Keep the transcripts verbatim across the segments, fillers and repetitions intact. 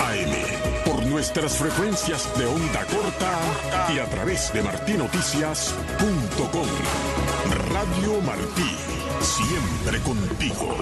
A M, por nuestras frecuencias de onda corta y a través de martí noticias punto com. Radio Martí, siempre contigo.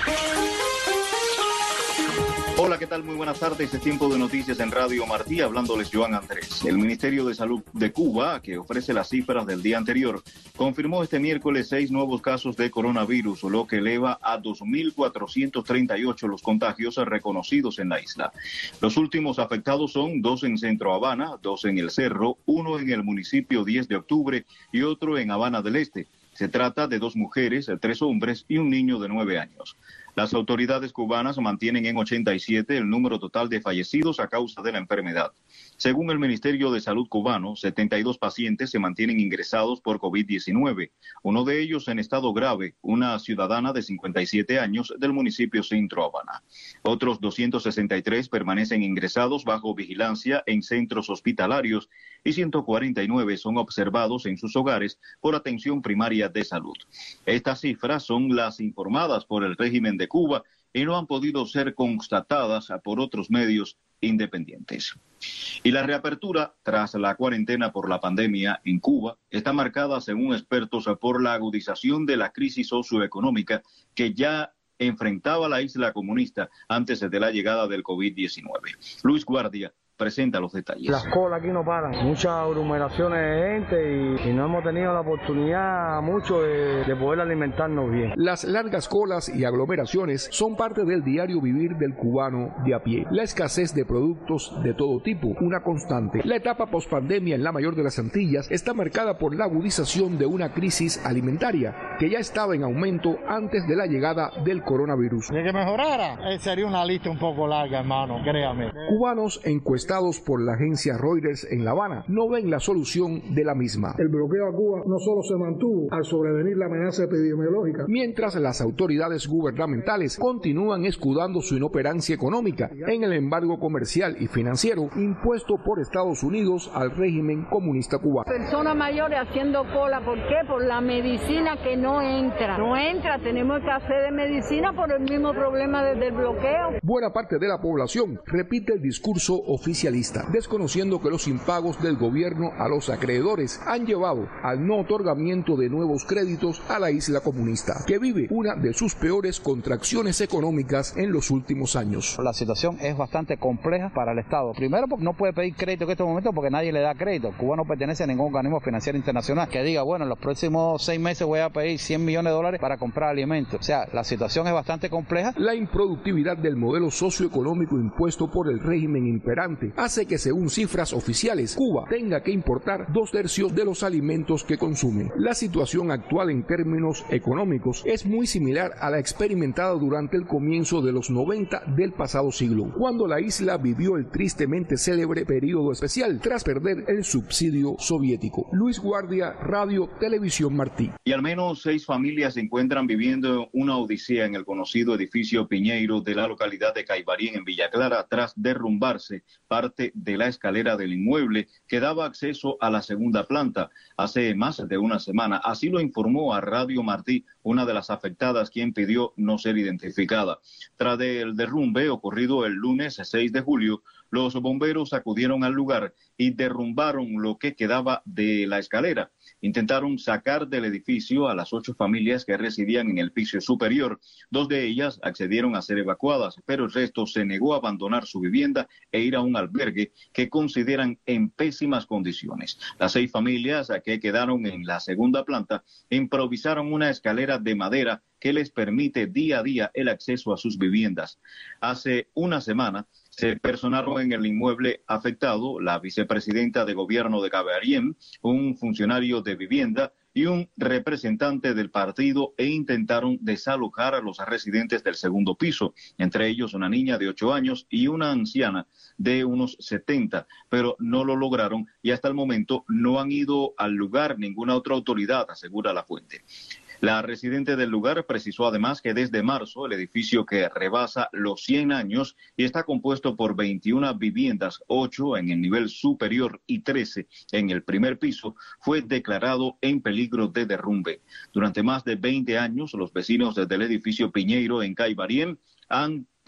Hola, ¿qué tal? Muy buenas tardes. Es tiempo de noticias en Radio Martí, hablándoles Joan Andrés. El Ministerio de Salud de Cuba, que ofrece las cifras del día anterior, confirmó este miércoles seis nuevos casos de coronavirus, lo que eleva a dos mil cuatrocientos treinta y ocho los contagios reconocidos en la isla. Los últimos afectados son dos en Centro Habana, dos en El Cerro, uno en el municipio diez de octubre y otro en Habana del Este. Se trata de dos mujeres, tres hombres y un niño de nueve años. Las autoridades cubanas mantienen en ochenta y siete el número total de fallecidos a causa de la enfermedad. Según el Ministerio de Salud cubano, setenta y dos pacientes se mantienen ingresados por COVID diecinueve, uno de ellos en estado grave, una ciudadana de cincuenta y siete años del municipio Centro Habana. Otros doscientos sesenta y tres permanecen ingresados bajo vigilancia en centros hospitalarios y ciento cuarenta y nueve son observados en sus hogares por atención primaria de salud. Estas cifras son las informadas por el régimen de Cuba y no han podido ser constatadas por otros medios independientes. Y la reapertura tras la cuarentena por la pandemia en Cuba está marcada, según expertos, por la agudización de la crisis socioeconómica que ya enfrentaba la isla comunista antes de la llegada del COVID diecinueve. Luis Guardia presenta los detalles. Las colas aquí no paran, muchas aglomeraciones de gente y, y no hemos tenido la oportunidad mucho de, de poder alimentarnos bien. Las largas colas y aglomeraciones son parte del diario vivir del cubano de a pie. La escasez de productos de todo tipo, una constante. La etapa pospandemia en la mayor de las Antillas está marcada por la agudización de una crisis alimentaria que ya estaba en aumento antes de la llegada del coronavirus. De que mejorara, eh, sería una lista un poco larga, hermano, créame. Cubanos encuestados por la agencia Reuters en La Habana no ven la solución de la misma. El bloqueo a Cuba no solo se mantuvo al sobrevenir la amenaza epidemiológica, mientras las autoridades gubernamentales continúan escudando su inoperancia económica en el embargo comercial y financiero impuesto por Estados Unidos al régimen comunista cubano. Personas mayores haciendo cola, ¿por qué? Por la medicina que no entra. No entra, tenemos que hacer de medicina por el mismo problema del bloqueo. Buena parte de la población repite el discurso oficial, desconociendo que los impagos del gobierno a los acreedores han llevado al no otorgamiento de nuevos créditos a la isla comunista, que vive una de sus peores contracciones económicas en los últimos años. La situación es bastante compleja para el Estado. Primero, porque no puede pedir crédito en estos momentos porque nadie le da crédito. Cuba no pertenece a ningún organismo financiero internacional que diga, bueno, en los próximos seis meses voy a pedir cien millones de dólares para comprar alimentos. O sea, la situación es bastante compleja. La improductividad del modelo socioeconómico impuesto por el régimen imperante hace que, según cifras oficiales, Cuba tenga que importar dos tercios de los alimentos que consume. La situación actual en términos económicos es muy similar a la experimentada durante el comienzo de los noventa del pasado siglo, cuando la isla vivió el tristemente célebre periodo especial tras perder el subsidio soviético. Luis Guardia, Radio Televisión Martí. Y al menos seis familias se encuentran viviendo una odisea en el conocido edificio Piñeiro de la localidad de Caibarien en Villa Clara tras derrumbarse parte de la escalera del inmueble que daba acceso a la segunda planta hace más de una semana. Así lo informó a Radio Martí una de las afectadas, quien pidió no ser identificada. Tras el derrumbe ocurrido el lunes seis de julio, los bomberos acudieron al lugar y derrumbaron lo que quedaba de la escalera. Intentaron sacar del edificio a las ocho familias que residían en el piso superior. Dos de ellas accedieron a ser evacuadas, pero el resto se negó a abandonar su vivienda e ir a un albergue que consideran en pésimas condiciones. Las seis familias que quedaron en la segunda planta improvisaron una escalera de madera que les permite día a día el acceso a sus viviendas. Hace una semana se personaron en el inmueble afectado la vicepresidenta de gobierno de Caibarien, un funcionario de vivienda y un representante del partido e intentaron desalojar a los residentes del segundo piso, entre ellos una niña de ocho años y una anciana de unos setenta, pero no lo lograron y hasta el momento no han ido al lugar ninguna otra autoridad, asegura la fuente. La residente del lugar precisó además que desde marzo el edificio, que rebasa los cien años y está compuesto por veintiuna viviendas, ocho en el nivel superior y trece en el primer piso, fue declarado en peligro de derrumbe. Durante más de veinte años, los vecinos del edificio Piñeiro en Caibarien han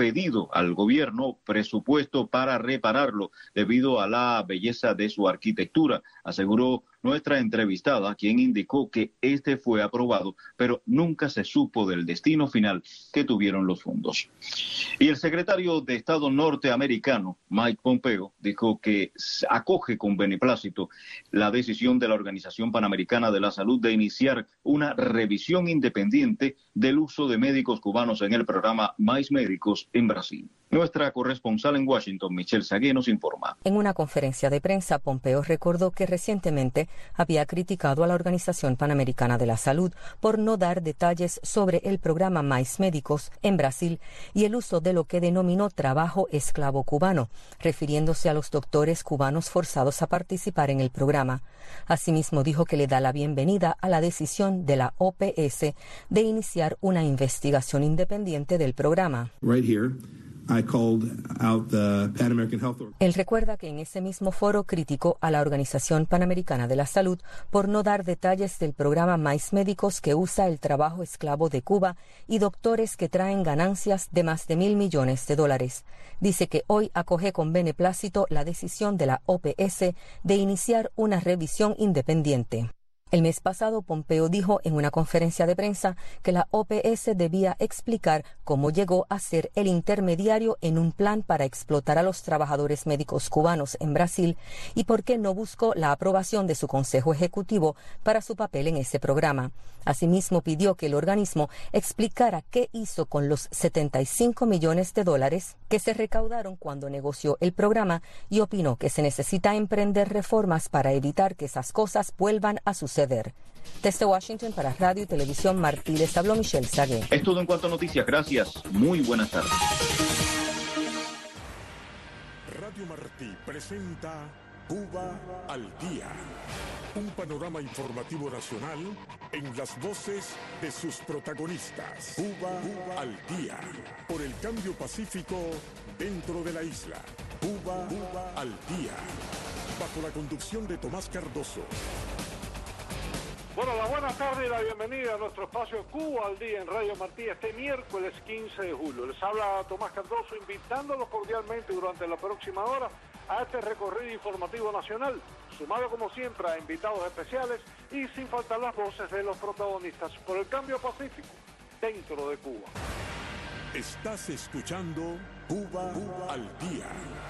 pedido al gobierno presupuesto para repararlo debido a la belleza de su arquitectura, aseguró nuestra entrevistada, quien indicó que este fue aprobado, pero nunca se supo del destino final que tuvieron los fondos. Y el secretario de Estado norteamericano, Mike Pompeo, dijo que acoge con beneplácito la decisión de la Organización Panamericana de la Salud de iniciar una revisión independiente del uso de médicos cubanos en el programa Mais Médicos en Brasil. Nuestra corresponsal en Washington, Michelle Sagué, nos informa. En una conferencia de prensa, Pompeo recordó que recientemente había criticado a la Organización Panamericana de la Salud por no dar detalles sobre el programa Mais Médicos en Brasil y el uso de lo que denominó trabajo esclavo cubano, refiriéndose a los doctores cubanos forzados a participar en el programa. Asimismo, dijo que le da la bienvenida a la decisión de la O P S de iniciar una investigación independiente del programa. Right here. I called out the Pan American Health Organization. Él recuerda que en ese mismo foro criticó a la Organización Panamericana de la Salud por no dar detalles del programa Mais Médicos que usa el trabajo esclavo de Cuba y doctores que traen ganancias de más de mil millones de dólares. Dice que hoy acoge con beneplácito la decisión de la O P S de iniciar una revisión independiente. El mes pasado, Pompeo dijo en una conferencia de prensa que la O P S debía explicar cómo llegó a ser el intermediario en un plan para explotar a los trabajadores médicos cubanos en Brasil y por qué no buscó la aprobación de su Consejo Ejecutivo para su papel en ese programa. Asimismo, pidió que el organismo explicara qué hizo con los setenta y cinco millones de dólares que se recaudaron cuando negoció el programa y opinó que se necesita emprender reformas para evitar que esas cosas vuelvan a suceder. Desde Washington para Radio y Televisión Martí les habló Michelle Sagué. Es todo en cuanto a noticias. Gracias. Muy buenas tardes. Radio Martí presenta Cuba al Día. Un panorama informativo nacional en las voces de sus protagonistas. Cuba al Día. Por el cambio pacífico dentro de la isla. Cuba al Día. Bajo la conducción de Tomás Cardoso. Bueno, la buena tarde y la bienvenida a nuestro espacio Cuba al Día en Radio Martí este miércoles quince de julio. Les habla Tomás Cardoso invitándolos cordialmente durante la próxima hora a este recorrido informativo nacional, sumado como siempre a invitados especiales y sin faltar las voces de los protagonistas por el cambio pacífico dentro de Cuba. Estás escuchando Cuba al Día.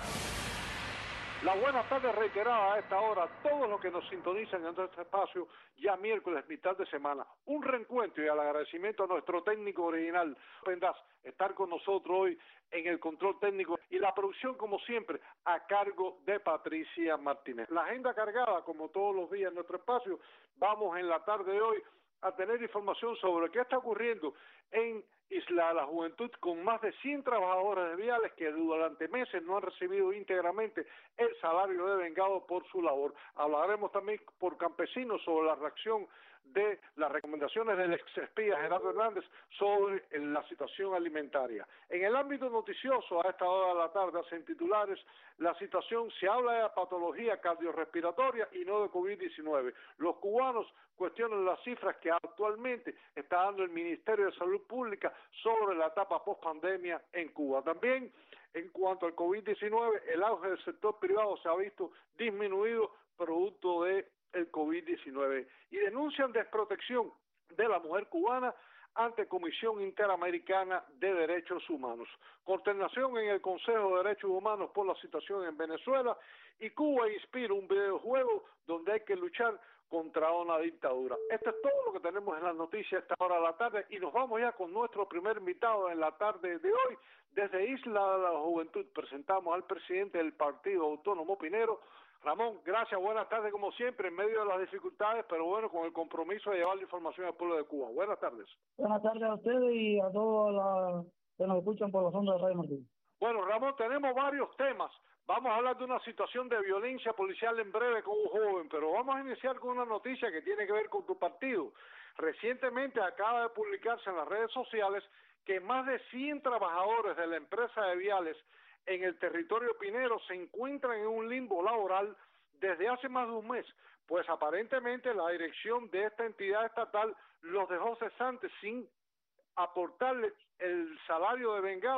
La buena tarde reiterada a esta hora a todos los que nos sintonizan en este espacio ya miércoles, mitad de semana. Un reencuentro y al agradecimiento a nuestro técnico original, Pendas, estar con nosotros hoy en el control técnico y la producción, como siempre, a cargo de Patricia Martínez. La agenda cargada, como todos los días en nuestro espacio, vamos en la tarde de hoy a tener información sobre qué está ocurriendo en Isla de la Juventud con más de cien trabajadores de viales que durante meses no han recibido íntegramente el salario devengado por su labor. Hablaremos también por campesinos sobre la reacción de las recomendaciones del ex espía Gerardo Hernández sobre la situación alimentaria. En el ámbito noticioso, a esta hora de la tarde, hacen titulares, la situación, se habla de patología cardiorrespiratoria y no de COVID diecinueve. Los cubanos cuestionan las cifras que actualmente está dando el Ministerio de Salud Pública sobre la etapa post-pandemia en Cuba. También, en cuanto al COVID diecinueve, el auge del sector privado se ha visto disminuido producto de el COVID diecinueve y denuncian desprotección de la mujer cubana ante Comisión Interamericana de Derechos Humanos. Consternación en el Consejo de Derechos Humanos por la situación en Venezuela y Cuba inspira un videojuego donde hay que luchar contra una dictadura. Esto es todo lo que tenemos en las noticias a esta hora de la tarde y nos vamos ya con nuestro primer invitado en la tarde de hoy. Desde Isla de la Juventud presentamos al presidente del Partido Autónomo Pinero, Ramón. Gracias, buenas tardes como siempre, en medio de las dificultades, pero bueno, con el compromiso de llevar la información al pueblo de Cuba. Buenas tardes. Buenas tardes a ustedes y a todos los que nos escuchan por las ondas de Radio Martín. Bueno, Ramón, tenemos varios temas. Vamos a hablar de una situación de violencia policial en breve con un joven, pero vamos a iniciar con una noticia que tiene que ver con tu partido. Recientemente acaba de publicarse en las redes sociales que más de cien trabajadores de la empresa de viales en el territorio pinero se encuentran en un limbo laboral desde hace más de un mes, pues aparentemente la dirección de esta entidad estatal los dejó cesantes sin aportarles el salario devengado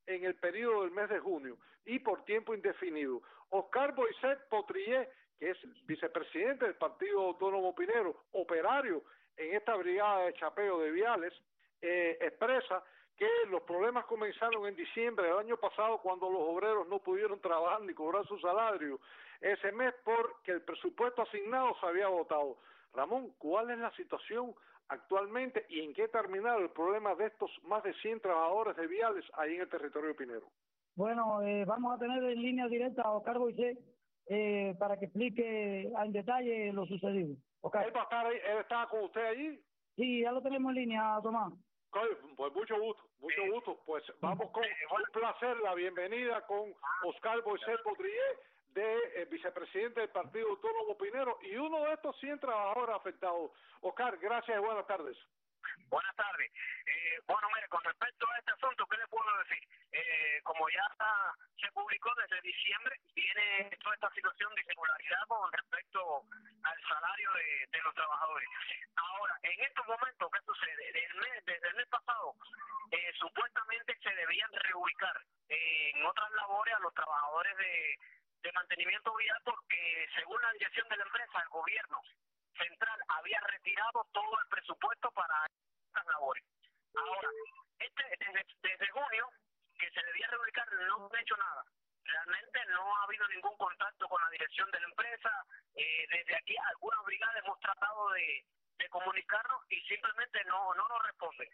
en el periodo del mes de junio y por tiempo indefinido. Oscar Boisset Potrillé, que es vicepresidente del Partido Autónomo Pinero, operario en esta brigada de chapeo de viales, eh, expresa que los problemas comenzaron en diciembre del año pasado cuando los obreros no pudieron trabajar ni cobrar su salario ese mes porque el presupuesto asignado se había agotado. Ramón, ¿cuál es la situación actualmente y en qué terminaron el problema de estos más de cien trabajadores de viales ahí en el territorio pinero? Bueno, eh, vamos a tener en línea directa a Oscar Boisset eh, para que explique en detalle lo sucedido. Oscar. ¿Él va a estar ahí? ¿Él está con usted allí? Sí, ya lo tenemos en línea, Tomás. Pues mucho gusto, mucho gusto. Pues vamos con un placer, la bienvenida con Oscar Boisset Potrillé, de eh, vicepresidente del Partido Autónomo Pinero y uno de estos cien trabajadores afectados. Oscar, gracias y buenas tardes. Buenas tardes. Eh, bueno, mire, con respecto a este asunto, ¿qué le puedo decir? Eh, como ya está, se publicó desde diciembre, viene toda esta situación de irregularidad con respecto al salario de, de los trabajadores. Ahora, en estos momentos, ¿qué sucede? Desde el mes, desde el mes pasado, eh, supuestamente se debían reubicar eh, en otras labores a los trabajadores de, de mantenimiento vial porque, según la dirección de la empresa, el gobierno central había retirado todo el presupuesto para estas labores. Ahora, este desde, desde junio, que se debía reubicar, no han hecho nada. Realmente no ha habido ningún contacto con la dirección de la empresa. Eh, desde aquí, algunas brigadas hemos tratado de, de comunicarnos y simplemente no, no nos responden.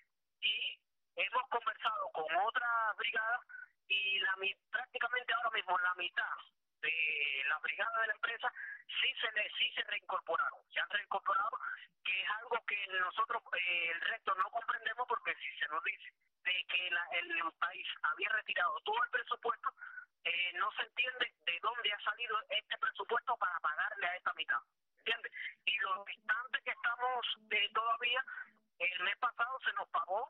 Y hemos conversado con otras brigadas y la prácticamente ahora mismo la mitad de las brigadas de la empresa sí se le, sí se reincorporaron, se han reincorporado, que es algo que nosotros eh, el resto no comprendemos porque si se nos dice de que la, el país había retirado todo el presupuesto, eh, no se entiende de dónde ha salido este presupuesto para pagarle a esta mitad, ¿entiendes? Y lo distante que estamos de todavía, el mes pasado se nos pagó,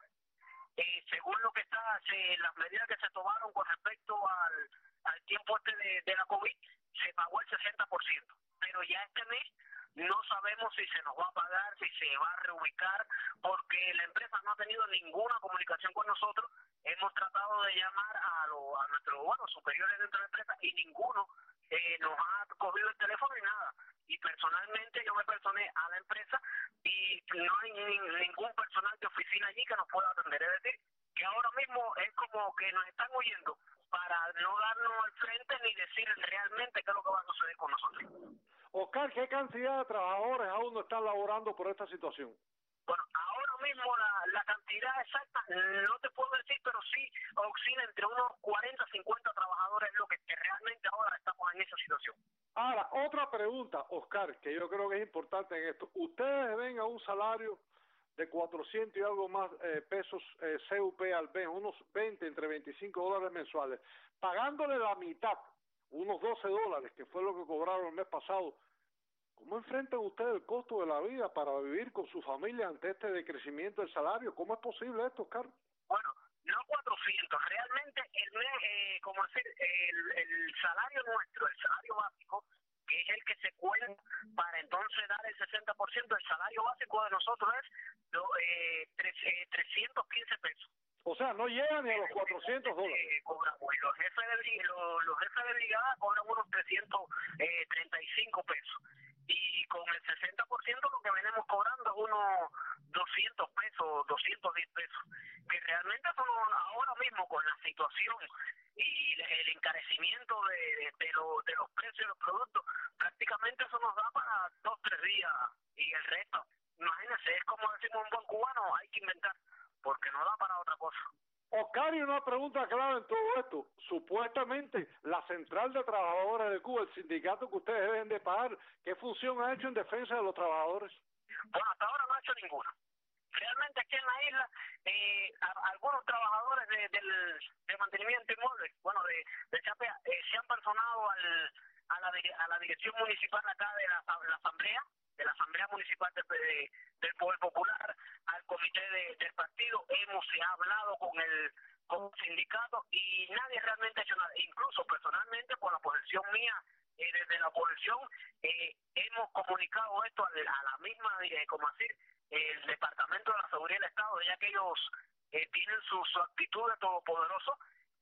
eh, según lo que está, se, las medidas que se tomaron con respecto al, al tiempo este de, de la COVID, se pagó el sesenta por ciento. Pero ya este mes no sabemos si se nos va a pagar, si se va a reubicar, porque la empresa no ha tenido ninguna comunicación con nosotros. Hemos tratado de llamar a, lo, a nuestros bueno, superiores dentro de la empresa y ninguno eh, nos ha cogido el teléfono ni nada. Y personalmente yo me personé a la empresa y no hay ni, ningún personal de oficina allí que nos pueda atender. Es decir, que ahora mismo es como que nos están huyendo para no darnos el frente ni decir realmente qué es lo que va a suceder con nosotros. Oscar, ¿qué cantidad de trabajadores aún no están laborando por esta situación? Bueno, ahora mismo la, la cantidad exacta no te puedo decir, pero sí oscila entre unos cuarenta, cincuenta trabajadores, lo que, que realmente ahora estamos en esa situación. Ahora, otra pregunta, Oscar, que yo creo que es importante en esto. Ustedes ven a un salario de cuatrocientos y algo más eh, pesos eh, C U P al mes, unos veinte, entre veinticinco dólares mensuales, pagándole la mitad, unos doce dólares, que fue lo que cobraron el mes pasado. ¿Cómo enfrentan ustedes el costo de la vida para vivir con su familia ante este decrecimiento del salario? ¿Cómo es posible esto, Oscar? Bueno, no cuatrocientos, realmente el mes, eh, como decir, el, el salario nuestro, el salario básico, que es el que se cuenta para entonces dar el sesenta por ciento, el salario básico de nosotros es eh, tres, eh, trescientos quince pesos. O sea, no llegan ni a los cuatrocientos dólares. Eh, cobramos, los jefes de los, los jefes de brigada cobran unos trescientos treinta y cinco pesos. Y con el sesenta por ciento lo que venimos cobrando es unos doscientos pesos, doscientos diez pesos. Que realmente son ahora mismo con la situación y el encarecimiento de, de, de, lo, de los precios de los productos, prácticamente eso nos da para dos, tres días y el resto, imagínense, es como decimos un buen cubano, hay que inventar, porque no da para otra cosa. Oscar, y una pregunta clave en todo esto. Supuestamente, la Central de Trabajadores de Cuba, el sindicato que ustedes deben de pagar, ¿qué función ha hecho en defensa de los trabajadores? Bueno, hasta ahora no ha hecho ninguna. Realmente aquí en la isla, eh, a, algunos trabajadores de, del, de mantenimiento inmueble, bueno, de, de Chapea, eh, se han personado al, a, la, a la dirección municipal acá de la, la Asamblea, de la Asamblea Municipal de, de, del Poder Popular, al comité de, del partido. Hemos se ha hablado con el, con el sindicato y nadie realmente ha hecho nada. Incluso personalmente, por la posición mía, eh, desde la oposición, eh, hemos comunicado esto a, a la misma, eh, como decir, el Departamento de la Seguridad del Estado, ya que ellos eh, tienen su, su actitud de todopoderoso,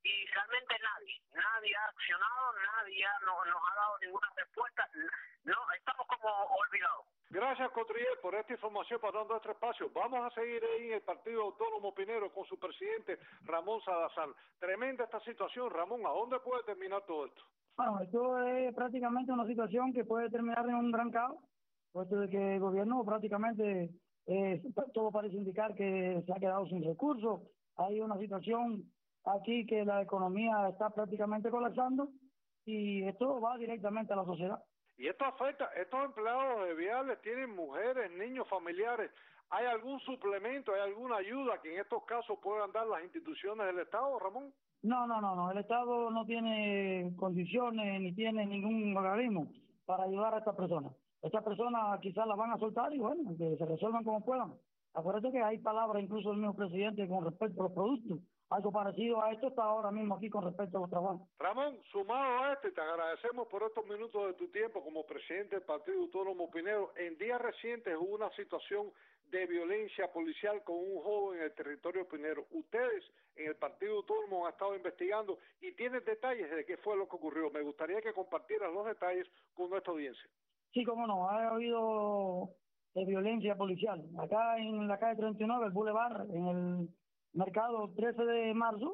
y realmente nadie, nadie ha accionado, nadie ha, no, nos ha dado ninguna respuesta, no, estamos como olvidados. Gracias, Cotriel, por esta información para dando este espacio. Vamos a seguir ahí en el Partido Autónomo Pinero con su presidente, Ramón Salazar. Tremenda esta situación, Ramón. ¿A dónde puede terminar todo esto? Bueno, esto es prácticamente una situación que puede terminar en un gran caos, puesto de que el gobierno prácticamente, eh, todo parece indicar que se ha quedado sin recursos. Hay una situación aquí que la economía está prácticamente colapsando y esto va directamente a la sociedad. Y esto afecta, estos empleados de viales tienen mujeres, niños, familiares. ¿Hay algún suplemento, hay alguna ayuda que en estos casos puedan dar las instituciones del Estado, Ramón? No, no, no, no. El Estado no tiene condiciones ni tiene ningún organismo para ayudar a estas personas. Estas personas quizás las van a soltar y bueno, que se resuelvan como puedan. Acuérdate que hay palabras incluso del mismo presidente con respecto a los productos. Algo parecido a esto está ahora mismo aquí con respecto a los trabajos. Ramón, sumado a esto, y te agradecemos por estos minutos de tu tiempo como presidente del Partido Autónomo Pinero. En días recientes hubo una situación de violencia policial con un joven en el territorio pinero. Ustedes en el Partido Autónomo han estado investigando y tienen detalles de qué fue lo que ocurrió. Me gustaría que compartieras los detalles con nuestra audiencia. Sí, cómo no, ha habido de violencia policial. Acá en la calle treinta y nueve, el Boulevard, en el mercado trece de marzo,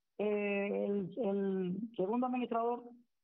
eh, el, el segundo administrador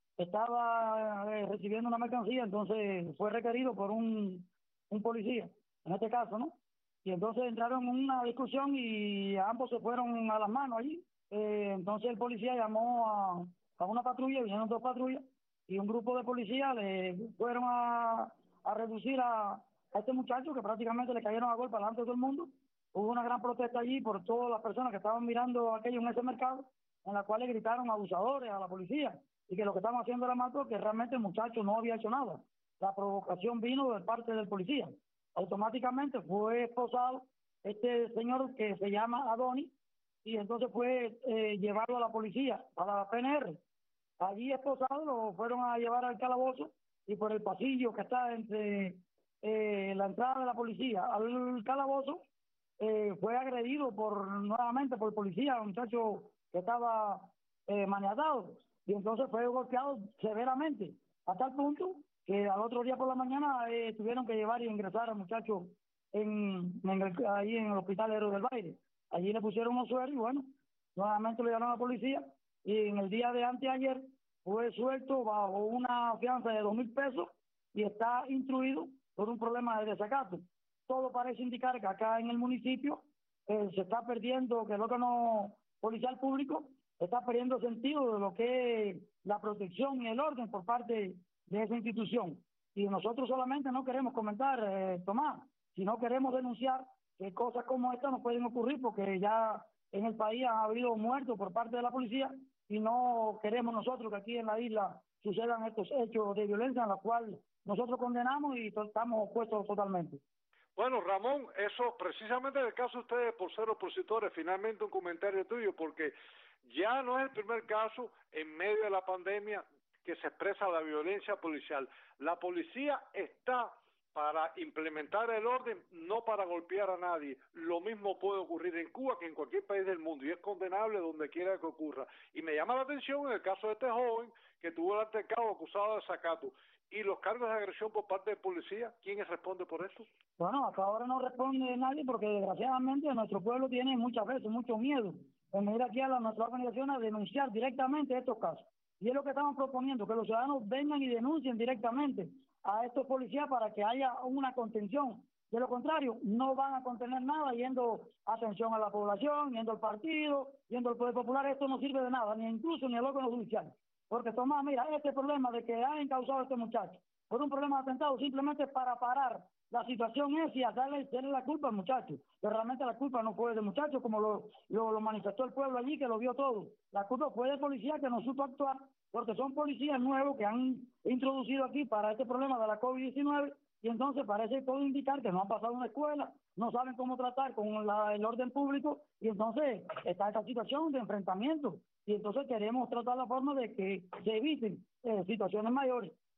estaba eh, recibiendo una mercancía, entonces fue requerido por un, un policía, en este caso, ¿no? Y entonces entraron en una discusión y ambos se fueron a las manos allí. Eh, entonces el policía llamó a, a una patrulla, vinieron dos patrullas, y un grupo de policías le fueron a, a reducir a, a este muchacho que prácticamente le cayeron a golpe delante de todo el mundo. Hubo una gran protesta allí por todas las personas que estaban mirando aquello en ese mercado, en la cual le gritaron abusadores a la policía, y que lo que estaban haciendo era mal porque realmente el muchacho no había hecho nada. La provocación vino de parte del policía. Automáticamente fue esposado este señor que se llama Adonis, y entonces fue eh, llevado a la policía, a la P N R. Allí esposado lo fueron a llevar al calabozo, y por el pasillo que está entre eh, la entrada de la policía al calabozo, eh, fue agredido por nuevamente por el policía, un muchacho que estaba eh, maniatado, y entonces fue golpeado severamente, a tal punto que al otro día por la mañana eh, tuvieron que llevar y ingresar al muchacho en, en el, ahí en el hospital Héroe del Baile. Allí le pusieron un suero y bueno, nuevamente lo llevaron a la policía, y en el día de anteayer fue suelto bajo una fianza de dos mil pesos y está instruido por un problema de desacato. Todo parece indicar que acá en el municipio eh, se está perdiendo, que el órgano policial público está perdiendo sentido de lo que es la protección y el orden por parte de esa institución. Y nosotros solamente no queremos comentar, eh, Tomás, sino queremos denunciar que cosas como esta no pueden ocurrir, porque ya en el país ha habido muertos por parte de la policía, y no queremos nosotros que aquí en la isla sucedan estos hechos de violencia, en los cuales nosotros condenamos y estamos opuestos totalmente. Bueno, Ramón, eso precisamente en el caso de ustedes por ser opositores, finalmente un comentario tuyo, porque ya no es el primer caso en medio de la pandemia que se expresa la violencia policial. La policía está para implementar el orden, no para golpear a nadie. Lo mismo puede ocurrir en Cuba que en cualquier país del mundo, y es condenable donde quiera que ocurra. Y me llama la atención en el caso de este joven que tuvo el altercado acusado de desacato. ¿Y los cargos de agresión por parte de policía? ¿Quién responde por eso? Bueno, hasta ahora no responde nadie, porque desgraciadamente nuestro pueblo tiene muchas veces mucho miedo en venir aquí a la, nuestra organización a denunciar directamente estos casos. Y es lo que estamos proponiendo, que los ciudadanos vengan y denuncien directamente a estos policías para que haya una contención. De lo contrario, no van a contener nada yendo atención a la población, yendo al partido, yendo al Poder Popular. Esto no sirve de nada, ni incluso ni al órgano judicial. Porque, Tomás, mira, este problema de que ha encausado a este muchacho por un problema de atentado simplemente para parar la situación es y hacerle, hacerle la culpa al muchacho. Pero realmente la culpa no fue del muchacho, como lo, lo, lo manifestó el pueblo allí, que lo vio todo. La culpa fue del policía, que no supo actuar, porque son policías nuevos que han introducido aquí para este problema de la COVID diecinueve, y entonces parece todo indicar que no han pasado una escuela, no saben cómo tratar con la, el orden público, y entonces está esta situación de enfrentamiento. Y entonces queremos tratar la forma de que se eviten eh, situaciones mayores.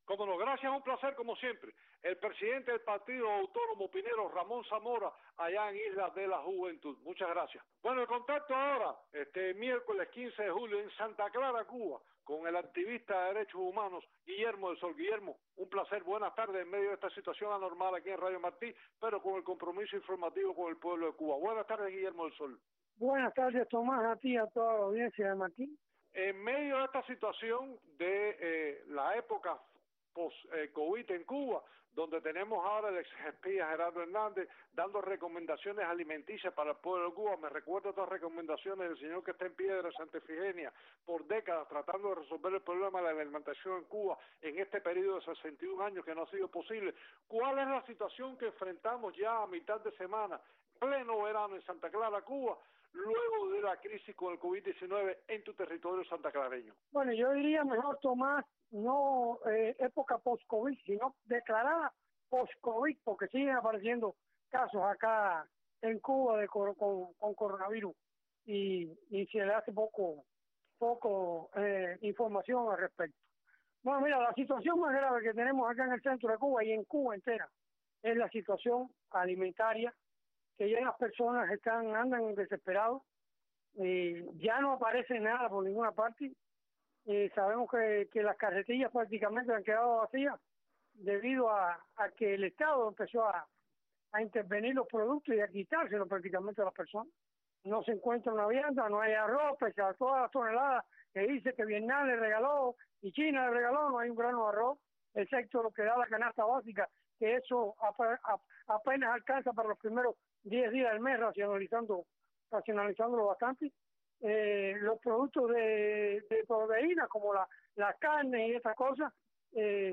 Como no, gracias, un placer como siempre. El presidente del Partido Autónomo Pinero, Ramón Zamora, allá en Isla de la Juventud. Muchas gracias. Bueno, el contacto ahora, este miércoles quince de julio en Santa Clara, Cuba, con el activista de derechos humanos Guillermo del Sol. Guillermo, un placer, buenas tardes en medio de esta situación anormal aquí en Radio Martí, pero con el compromiso informativo con el pueblo de Cuba. Buenas tardes, Guillermo del Sol. Buenas tardes, Tomás, a ti y a toda la audiencia de Martí. En medio de esta situación de eh, la época post-COVID en Cuba, donde tenemos ahora el ex espía Gerardo Hernández dando recomendaciones alimenticias para el pueblo de Cuba. Me recuerdo otras recomendaciones del señor que está en Piedra, Santa Efigenia, por décadas tratando de resolver el problema de la alimentación en Cuba en este periodo de sesenta y un años que no ha sido posible. ¿Cuál es la situación que enfrentamos ya a mitad de semana, pleno verano en Santa Clara, Cuba, luego de la crisis con el COVID diecinueve en tu territorio santaclareño? Bueno, yo diría mejor, Tomás, no eh, época post-COVID, sino declarada post-COVID, porque siguen apareciendo casos acá en Cuba de con, con, con coronavirus y, y se le hace poco poco eh, información al respecto. Bueno, mira, la situación más grave que tenemos acá en el centro de Cuba y en Cuba entera es la situación alimentaria, que ya las personas están andan desesperados, eh, ya no aparece nada por ninguna parte. Eh, sabemos que, que las carretillas prácticamente han quedado vacías debido a, a que el Estado empezó a, a intervenir los productos y a quitárselos prácticamente a las personas. No se encuentra una vianda, no hay arroz, pese a todas las toneladas que dice que Vietnam le regaló y China le regaló, no hay un grano de arroz, excepto lo que da la canasta básica, que eso apenas alcanza para los primeros diez días del mes, racionalizando, racionalizándolo bastante. Eh, los productos de, de proteína como la, la carne y esas cosas eh,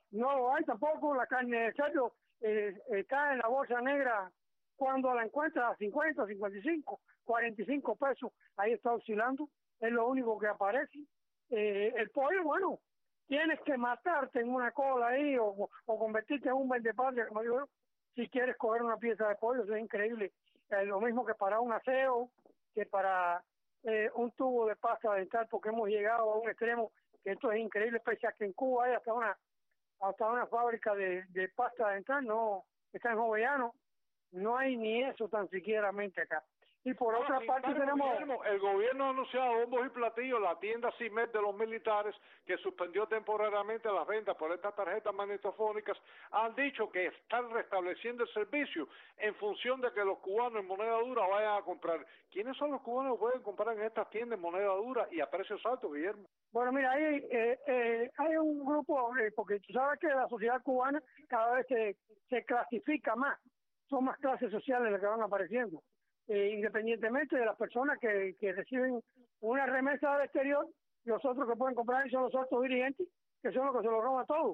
no hay tampoco. La carne de cerdo eh, está en la bolsa negra cuando la encuentra a cincuenta, cincuenta y cinco, cuarenta y cinco pesos, ahí está oscilando, es lo único que aparece. Eh, el pollo, bueno, tienes que matarte en una cola ahí o, o convertirte en un vendepatria, como digo yo, si quieres coger una pieza de pollo. Eso es increíble. Es lo mismo que para un aseo, que para Eh, un tubo de pasta dental, porque hemos llegado a un extremo que esto es increíble, pese a que en Cuba hay hasta una hasta una fábrica de, de pasta dental, no, está en Jovellanos, no hay ni eso tan siquiera mente acá. Y por no, otra parte tenemos... Guillermo, el gobierno ha anunciado bombos y platillos la tienda CIMED de los militares, que suspendió temporariamente las ventas por estas tarjetas magnetofónicas. Han dicho que están restableciendo el servicio en función de que los cubanos en moneda dura vayan a comprar. ¿Quiénes son los cubanos que pueden comprar en estas tiendas en moneda dura y a precios altos, Guillermo? Bueno, mira, hay, eh, eh, hay un grupo, eh, porque tú sabes que la sociedad cubana cada vez se, se clasifica más, son más clases sociales las que van apareciendo. Eh, independientemente de las personas que, que reciben una remesa del exterior, los otros que pueden comprar son los altos dirigentes, que son los que se lo roban todo,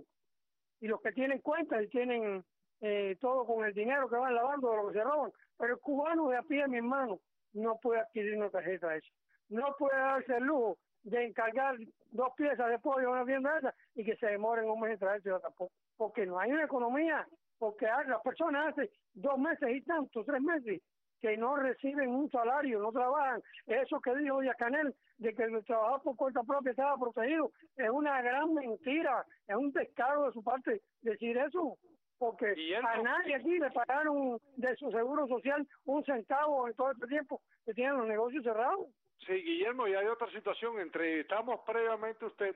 y los que tienen cuentas y tienen eh, todo con el dinero que van lavando de lo que se roban. Pero el cubano de a pie, mi hermano, no puede adquirir una tarjeta de esa, no puede darse el lujo de encargar dos piezas de pollo a una tienda de esa y que se demoren un mes en traerse tampoco, porque no hay una economía, porque las personas hace dos meses y tanto, tres meses, que no reciben un salario, no trabajan. Eso que dijo Yacanel, de que el trabajador por cuenta propia estaba protegido, es una gran mentira, es un descaro de su parte decir eso, porque a nadie aquí le pagaron de su seguro social un centavo en todo este tiempo que tienen los negocios cerrados. Sí, Guillermo, y hay otra situación. Entrevistamos previamente usted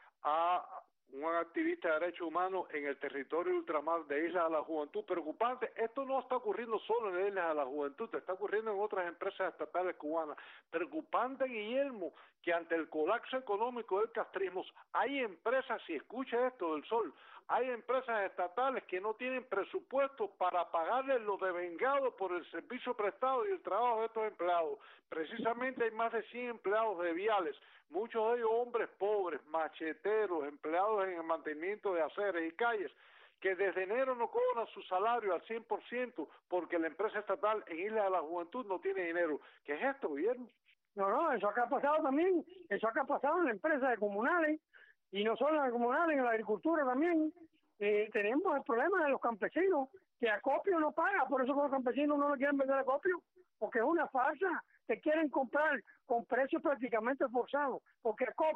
a un activista de derechos humanos en el territorio ultramar de Islas de la Juventud. Preocupante, esto no está ocurriendo solo en Islas de la Juventud, está ocurriendo en otras empresas estatales cubanas. Preocupante, Guillermo, que ante el colapso económico del castrismo hay empresas, si escucha esto del Sol, hay empresas estatales que no tienen presupuesto para pagarles los devengados por el servicio prestado y el trabajo de estos empleados. Precisamente hay más de cien empleados de viales, muchos de ellos hombres pobres, macheteros, empleados en el mantenimiento de aceras y calles, que desde enero no cobran su salario al cien por ciento porque la empresa estatal en Isla de la Juventud no tiene dinero. ¿Qué es esto, Guillermo? No, no, eso acá ha pasado también, eso acá ha pasado en la empresa de comunales, y no solo en las comunales, en la agricultura también. Eh, tenemos el problema de los campesinos, que acopio no paga, por eso los campesinos no le quieren vender acopio, porque es una farsa, te quieren comprar con precios prácticamente forzados, porque acopio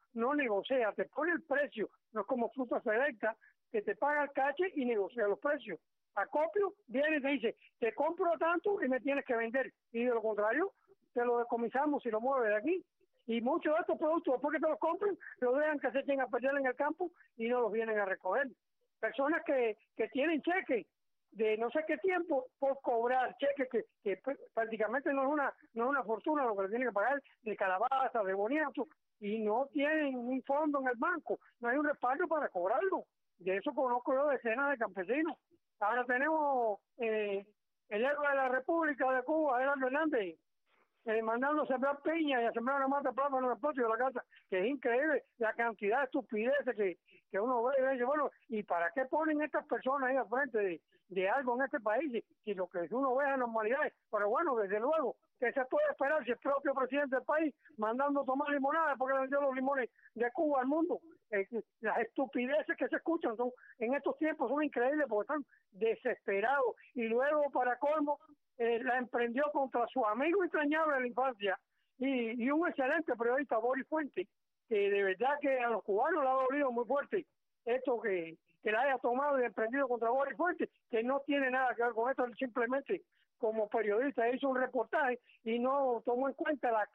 no negocia, te pone el precio, no es como Fruta Selecta, que te paga el cache y negocia los precios. Acopio viene y te dice, te compro tanto y me tienes que vender, y de lo contrario, te lo decomisamos y lo mueves de aquí. Y muchos de estos productos, después que te los compren, los dejan que se echen a perder en el campo y no los vienen a recoger. Personas que, que tienen cheques de no sé qué tiempo por cobrar cheques que, que prácticamente no es una no es una fortuna lo que le tienen que pagar de calabaza, de boniato, y no tienen un fondo en el banco, no hay un respaldo para cobrarlo. De eso conozco yo decenas de campesinos. Ahora tenemos eh, el héroe de la República de Cuba, Gerardo Hernández, eh, mandando a sembrar piña y a sembrar una mata de plátano en el patio de la casa, que es increíble la cantidad de estupideces que, que uno ve y dice, bueno, ¿y para qué ponen estas personas ahí al frente de, de algo en este país si, si lo que uno ve es normalidades? Pero bueno, desde luego, que se puede esperar si el propio presidente del país mandando tomar limonada porque le vendió los limones de Cuba al mundo. Eh, las estupideces que se escuchan son en estos tiempos son increíbles porque están desesperados. Y luego, para colmo, eh, la emprendió contra su amigo entrañable de la infancia y, y un excelente periodista, Boris Fuentes, que de verdad que a los cubanos le ha dolido muy fuerte esto que, que la haya tomado y emprendido contra Boris Fuentes, que no tiene nada que ver con esto, simplemente como periodista hizo un reportaje y no tomó en cuenta la,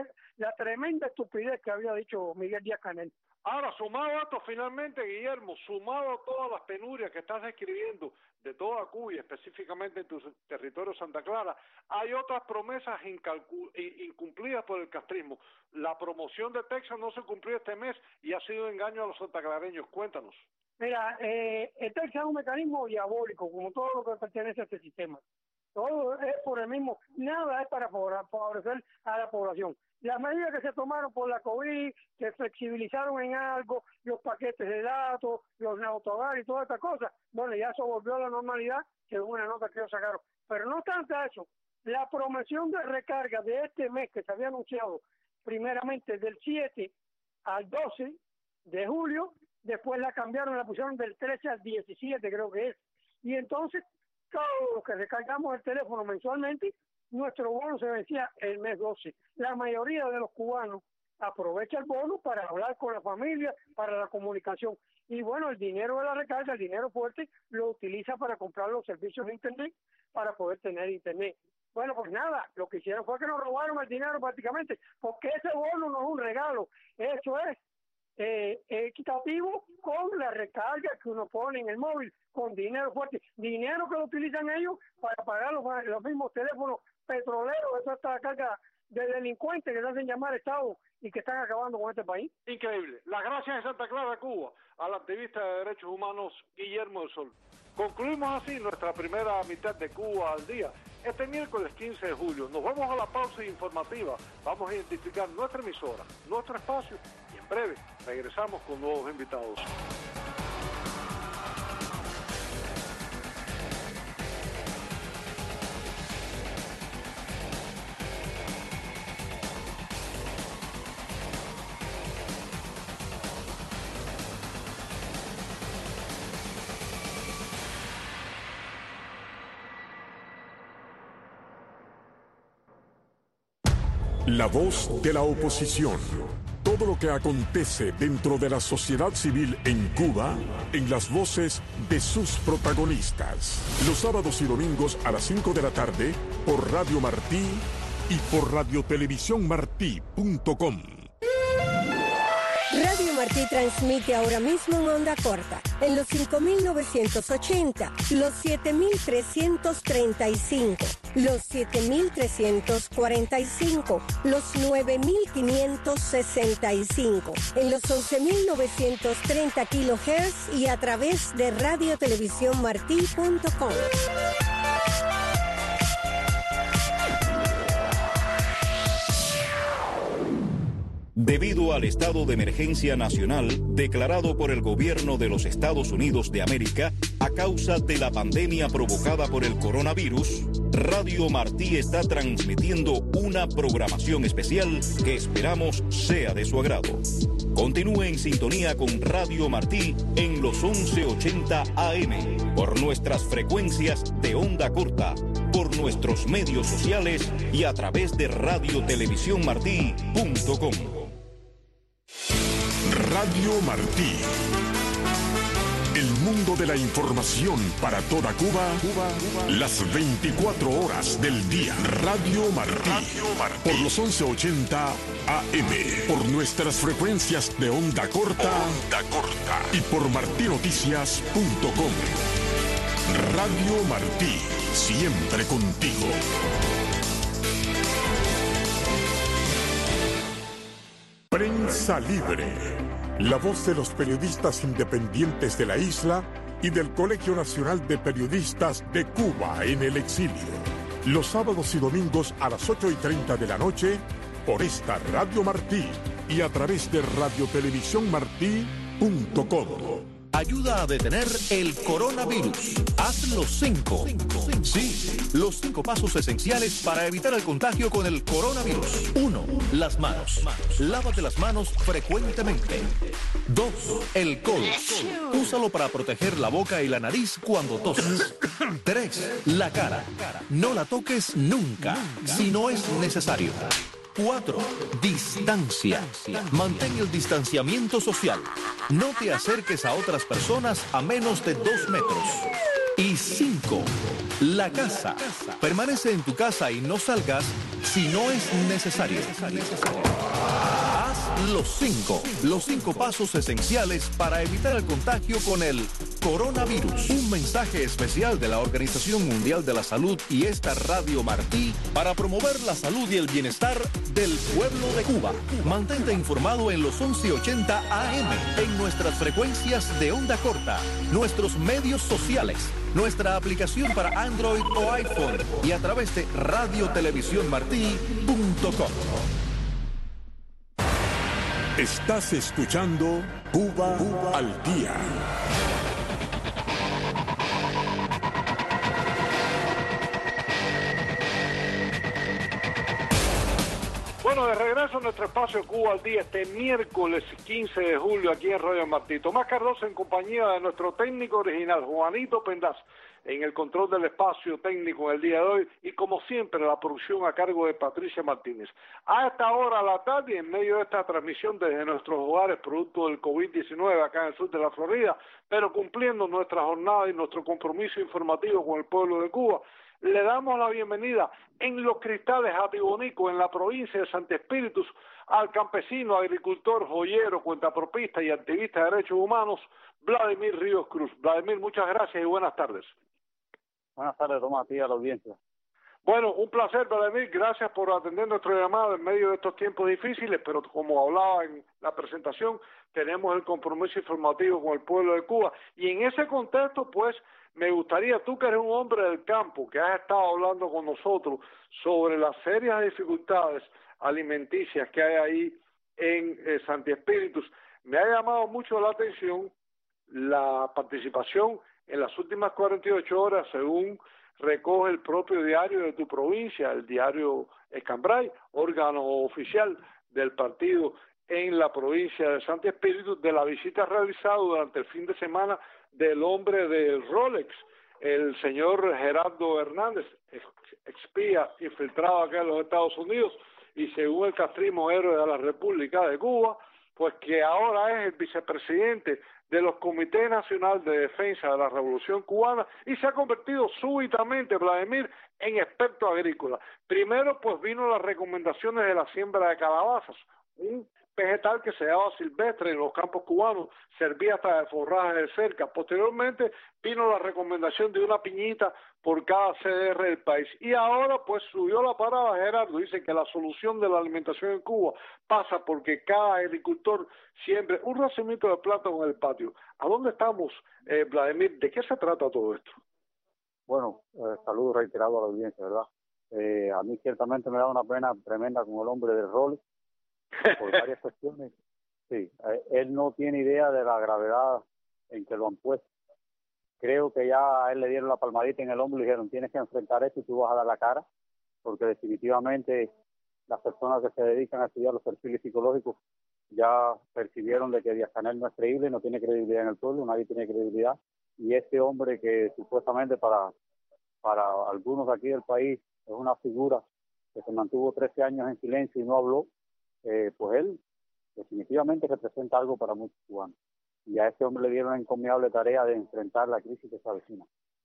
la tremenda estupidez que había dicho Miguel Díaz-Canel. Ahora, sumado a esto finalmente, Guillermo, sumado a todas las penurias que estás describiendo de toda Cuba y específicamente en tu territorio Santa Clara, hay otras promesas incumplidas por el castrismo. La promoción de Texas no se cumplió este mes y ha sido engaño a los santaclareños. Cuéntanos. Mira, eh, el Texas es un mecanismo diabólico, como todo lo que pertenece a este sistema. Todo es por el mismo, nada es para favorecer a la población. Las medidas que se tomaron por la COVID, que flexibilizaron en algo, los paquetes de datos, los autohogares y todas estas cosas, bueno, ya eso volvió a la normalidad, según una nota que ellos sacaron. Pero no tanto eso, la promoción de recarga de este mes que se había anunciado, primeramente del siete al doce de julio, después la cambiaron, la pusieron del trece al diecisiete, creo que es. Y entonces, todos los que recargamos el teléfono mensualmente, nuestro bono se vencía el mes doce. La mayoría de los cubanos aprovecha el bono para hablar con la familia, para la comunicación. Y bueno, el dinero de la recarga, el dinero fuerte, lo utiliza para comprar los servicios de Internet, para poder tener Internet. Bueno, pues nada, lo que hicieron fue que nos robaron el dinero prácticamente, porque ese bono no es un regalo, eso es eh, equitativo con la recarga que uno pone en el móvil, con dinero fuerte, dinero que lo utilizan ellos para pagar los, los mismos teléfonos petroleros, eso está la carga de delincuentes que se hacen llamar Estado y que están acabando con este país. Increíble. Las gracias en Santa Clara, Cuba, al activista de derechos humanos Guillermo del Sol. Concluimos así nuestra primera mitad de Cuba al día. Este miércoles quince de julio nos vamos a la pausa informativa. Vamos a identificar nuestra emisora, nuestro espacio y en breve regresamos con nuevos invitados. La voz de la oposición. Todo lo que acontece dentro de la sociedad civil en Cuba, en las voces de sus protagonistas. Los sábados y domingos a las cinco de la tarde por Radio Martí y por radio televisión martí punto com. Radio Martí transmite ahora mismo en onda corta, en los cinco mil novecientos ochenta, los siete mil trescientos treinta y cinco, los siete mil trescientos cuarenta y cinco, los nueve mil quinientos sesenta y cinco, en los once mil novecientos treinta kilohertz y a través de radio televisión martí punto com. Debido al estado de emergencia nacional declarado por el gobierno de los Estados Unidos de América a causa de la pandemia provocada por el coronavirus, Radio Martí está transmitiendo una programación especial que esperamos sea de su agrado. Continúe en sintonía con Radio Martí en los once ochenta A M, por nuestras frecuencias de onda corta, por nuestros medios sociales y a través de radio televisión martí punto com. Radio Martí. El mundo de la información para toda Cuba, Cuba, Cuba. Las veinticuatro horas del día. Radio Martí. Radio Martí. Por los once ochenta A M. Por nuestras frecuencias de onda corta. Onda corta. Y por martinoticias punto com. Radio Martí. Siempre contigo. Prensa Libre. La voz de los periodistas independientes de la isla y del Colegio Nacional de Periodistas de Cuba en el exilio. Los sábados y domingos a las ocho y treinta de la noche por esta Radio Martí y a través de radio televisión martí punto com. Ayuda a detener el coronavirus. Haz los cinco. Sí, los cinco pasos esenciales para evitar el contagio con el coronavirus. Uno, las manos. Lávate las manos frecuentemente. Dos, el codo. Úsalo para proteger la boca y la nariz cuando toses. Tres, la cara. No la toques nunca, si no es necesario. Cuatro, distancia. Mantén el distanciamiento social. No te acerques a otras personas a menos de dos metros. Y cinco, la casa. Permanece en tu casa y no salgas si no es necesario. Haz los cinco, los cinco pasos esenciales para evitar el contagio con el coronavirus. Un mensaje especial de la Organización Mundial de la Salud y esta Radio Martí para promover la salud y el bienestar del pueblo de Cuba. Mantente informado en los once ochenta A M, en nuestras frecuencias de onda corta, nuestros medios sociales, nuestra aplicación para Android o iPhone y a través de radio televisión martí punto com. Estás escuchando Cuba, Cuba al Día. Bueno, de regreso a nuestro espacio Cuba al Día este miércoles quince de julio aquí en Radio Martí. Tomás Cardoso en compañía de nuestro técnico original, Juanito Pendaz, en el control del espacio técnico en el día de hoy y como siempre la producción a cargo de Patricia Martínez. A esta hora de la tarde y en medio de esta transmisión desde nuestros hogares producto del COVID diecinueve acá en el sur de la Florida, pero cumpliendo nuestra jornada y nuestro compromiso informativo con el pueblo de Cuba, le damos la bienvenida en Los Cristales, Jatibonico, en la provincia de Santi Espíritus, al campesino, agricultor, joyero, cuentapropista y activista de derechos humanos, Vladimir Ríos Cruz. Vladimir, muchas gracias y buenas tardes. Buenas tardes, Tomás, a ti y a la audiencia. Bueno, un placer, Vladimir, gracias por atender nuestro llamado en medio de estos tiempos difíciles, pero como hablaba en la presentación, tenemos el compromiso informativo con el pueblo de Cuba, y en ese contexto, pues, me gustaría, tú que eres un hombre del campo, que has estado hablando con nosotros sobre las serias dificultades alimenticias que hay ahí en eh, Santi Espíritus, me ha llamado mucho la atención la participación en las últimas cuarenta y ocho horas, según recoge el propio diario de tu provincia, el diario Escambray, órgano oficial del partido en la provincia de Santi Espíritus, de la visita realizada durante el fin de semana del hombre del Rolex, el señor Gerardo Hernández, expía infiltrado acá en los Estados Unidos y según el castrismo héroe de la República de Cuba, pues que ahora es el vicepresidente de los Comités Nacional de Defensa de la Revolución Cubana y se ha convertido súbitamente, Vladimir, en experto agrícola. Primero, pues vino las recomendaciones de la siembra de calabazas, un vegetal que se daba silvestre en los campos cubanos, servía hasta de forraje de cerca. Posteriormente vino la recomendación de una piñita por cada C D R del país. Y ahora pues subió la parada Gerardo, dice que la solución de la alimentación en Cuba pasa porque cada agricultor siembre un racimito de plátano en el patio. ¿A dónde estamos, eh, Vladimir? ¿De qué se trata todo esto? Bueno, eh, saludos reiterados a la audiencia, ¿verdad? Eh, a mí ciertamente me da una pena tremenda con el hombre del rol, por varias cuestiones. Sí, él no tiene idea de la gravedad en que lo han puesto. Creo que ya a él le dieron la palmadita en el hombro y le dijeron, tienes que enfrentar esto y tú vas a dar la cara, porque definitivamente las personas que se dedican a estudiar los perfiles psicológicos ya percibieron de que Díaz-Canel no es creíble, no tiene credibilidad en el pueblo, nadie tiene credibilidad, y este hombre que supuestamente para, para algunos de aquí del país es una figura que se mantuvo trece años en silencio y no habló, Eh, pues él definitivamente representa algo para muchos cubanos. Y a ese hombre le dieron la encomiable tarea de enfrentar la crisis que se avecina.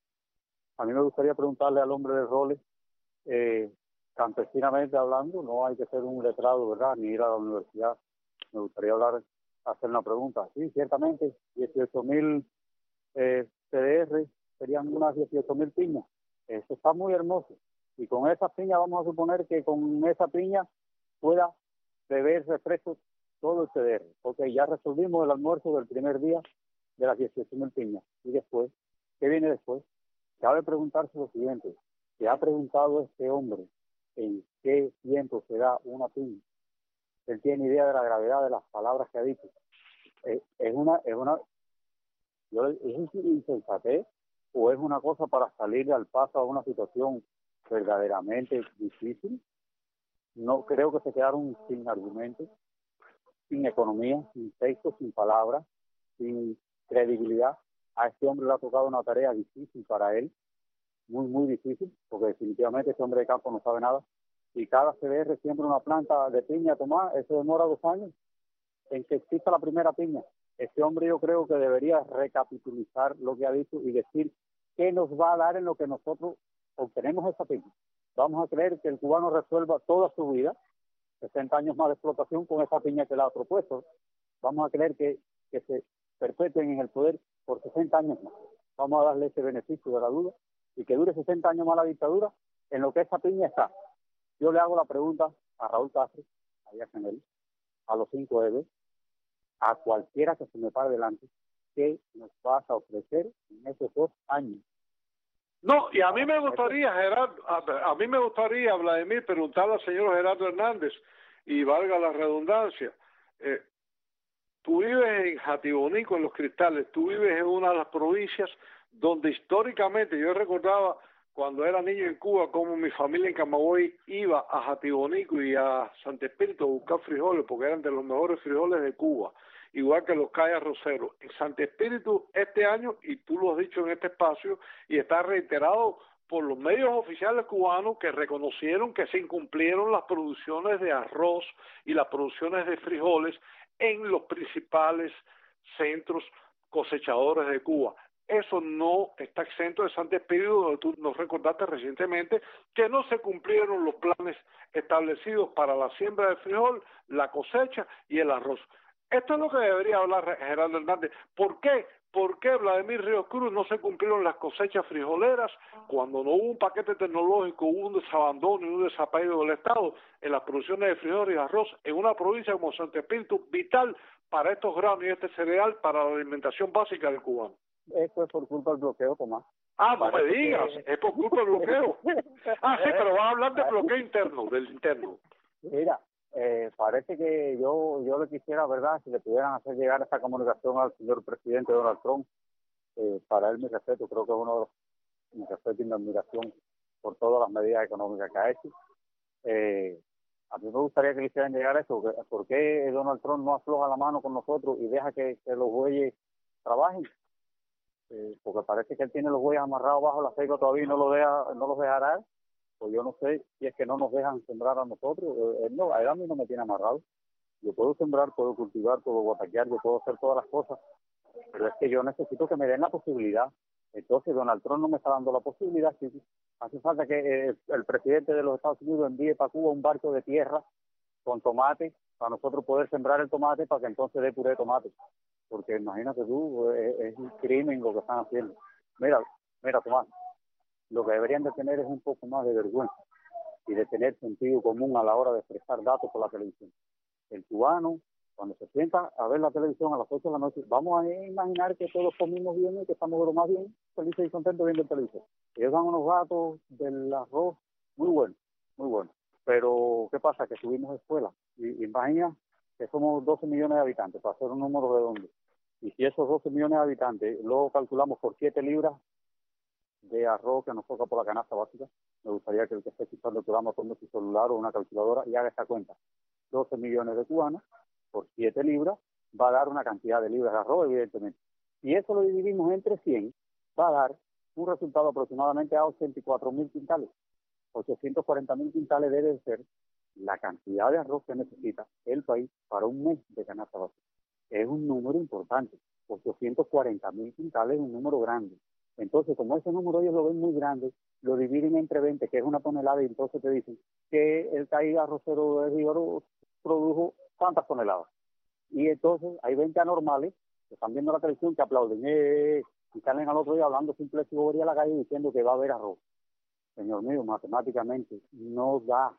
A mí me gustaría preguntarle al hombre de roles, eh, campesinamente hablando, no hay que ser un letrado, ¿verdad?, ni ir a la universidad. Me gustaría hablar, hacer una pregunta. Sí, ciertamente, dieciocho mil eh, C D R serían unas dieciocho mil piñas. Eso está muy hermoso. Y con esa piña vamos a suponer que con esa piña pueda beber refresco todo el C D R, porque ya resolvimos el almuerzo del primer día de las dieciocho mil piñas. Y después, ¿qué viene después? Cabe preguntarse lo siguiente: ¿se ha preguntado este hombre en qué tiempo se da una piña? Él tiene idea de la gravedad de las palabras que ha dicho. Eh, es una, es una, yo, ¿es insensatez o es una cosa para salir al paso a una situación verdaderamente difícil? No, creo que se quedaron sin argumentos, sin economía, sin texto, sin palabras, sin credibilidad. A este hombre le ha tocado una tarea difícil para él, muy, muy difícil, porque definitivamente este hombre de campo no sabe nada. Y cada C D R siembra una planta de piña, Tomás, eso demora dos años en que exista la primera piña. Este hombre yo creo que debería recapitulizar lo que ha dicho y decir qué nos va a dar en lo que nosotros obtenemos esa piña. Vamos a creer que el cubano resuelva toda su vida, sesenta años más de explotación con esa piña que le ha propuesto. Vamos a creer que, que se perpetúen en el poder por sesenta años más. Vamos a darle ese beneficio de la duda y que dure sesenta años más la dictadura en lo que esa piña está. Yo le hago la pregunta a Raúl Castro, a Díaz Canel, a los cinco E B, a cualquiera que se me pare delante, ¿qué nos vas a ofrecer en esos dos años? No, y a mí me gustaría, Gerardo, a, a mí me gustaría, Vladimir, preguntarle al señor Gerardo Hernández, y valga la redundancia, eh, tú vives en Jatibonico, en Los Cristales, tú vives en una de las provincias donde históricamente, yo recordaba cuando era niño en Cuba, como mi familia en Camagüey iba a Jatibonico y a Santo Espíritu a buscar frijoles, porque eran de los mejores frijoles de Cuba, igual que los Calla Roseros. En Santo Espíritu este año, y tú lo has dicho en este espacio, y está reiterado por los medios oficiales cubanos que reconocieron que se incumplieron las producciones de arroz y las producciones de frijoles en los principales centros cosechadores de Cuba. Eso no está exento de Santo Espíritu, donde tú nos recordaste recientemente que no se cumplieron los planes establecidos para la siembra de frijol, la cosecha y el arroz. Esto es lo que debería hablar Gerardo Hernández. ¿Por qué? ¿Por qué, Vladimir Ríos Cruz, no se cumplieron las cosechas frijoleras cuando no hubo un paquete tecnológico, hubo un desabandono y un desapego del Estado en las producciones de frijoles y arroz en una provincia como Santo Espíritu, vital para estos granos y este cereal para la alimentación básica del cubano? Esto es por culpa del bloqueo, Tomás. Ah, no me digas, que... es por culpa del bloqueo. Ah, sí, pero vas a hablar del bloqueo interno, del interno. Mira, eh, parece que yo yo le quisiera, ¿verdad?, si le pudieran hacer llegar esta comunicación al señor presidente Donald Trump, eh, para él mi respeto, creo que es uno de los, mi respeto y mi admiración por todas las medidas económicas que ha hecho. Eh, a mí me gustaría que le hicieran llegar eso, porque, ¿por qué Donald Trump no afloja la mano con nosotros y deja que, que los bueyes trabajen? Eh, porque parece que él tiene los bueyes amarrados bajo la ceiba todavía y no los deja, no los dejará. Pues yo no sé si es que no nos dejan sembrar a nosotros. Eh, no, a mí no me tiene amarrado. Yo puedo sembrar, puedo cultivar, puedo guataquear, yo puedo hacer todas las cosas, pero es que yo necesito que me den la posibilidad. Entonces Donald Trump no me está dando la posibilidad. Sí, hace falta que eh, el presidente de los Estados Unidos envíe para Cuba un barco de tierra con tomate para nosotros poder sembrar el tomate para que entonces dé puré de tomate. Porque imagínate tú, es, es un crimen lo que están haciendo. Mira, mira, Tomás, lo que deberían de tener es un poco más de vergüenza y de tener sentido común a la hora de expresar datos por la televisión. El cubano, cuando se sienta a ver la televisión a las ocho de la noche, vamos a imaginar que todos comimos bien y que estamos lo más bien, felices y contentos viendo el televisor. Ellos dan unos datos del arroz muy buenos, muy buenos. Pero, ¿qué pasa? Que subimos escuela. Y, imagina que somos doce millones de habitantes, para hacer un número redondo. Y si esos doce millones de habitantes luego calculamos por siete libras de arroz que nos toca por la canasta básica, me gustaría que el que esté escuchando el programa tome su celular o una calculadora y haga esta cuenta. doce millones de cubanos por siete libras va a dar una cantidad de libras de arroz, evidentemente. Si eso lo dividimos entre cien, va a dar un resultado aproximadamente a ochenta y cuatro mil quintales. ochocientos cuarenta mil quintales debe ser la cantidad de arroz que necesita el país para un mes de canasta básica. Es un número importante, ochocientos cuarenta mil quintales es un número grande. Entonces, como ese número ellos lo ven muy grande, lo dividen entre veinte, que es una tonelada, y entonces te dicen que el país arrocero de Río produjo tantas toneladas. Y entonces hay veinte anormales que están viendo la televisión que aplauden eh, y salen al otro día hablando simple y bobería a la calle diciendo que va a haber arroz. Señor mío, matemáticamente no da.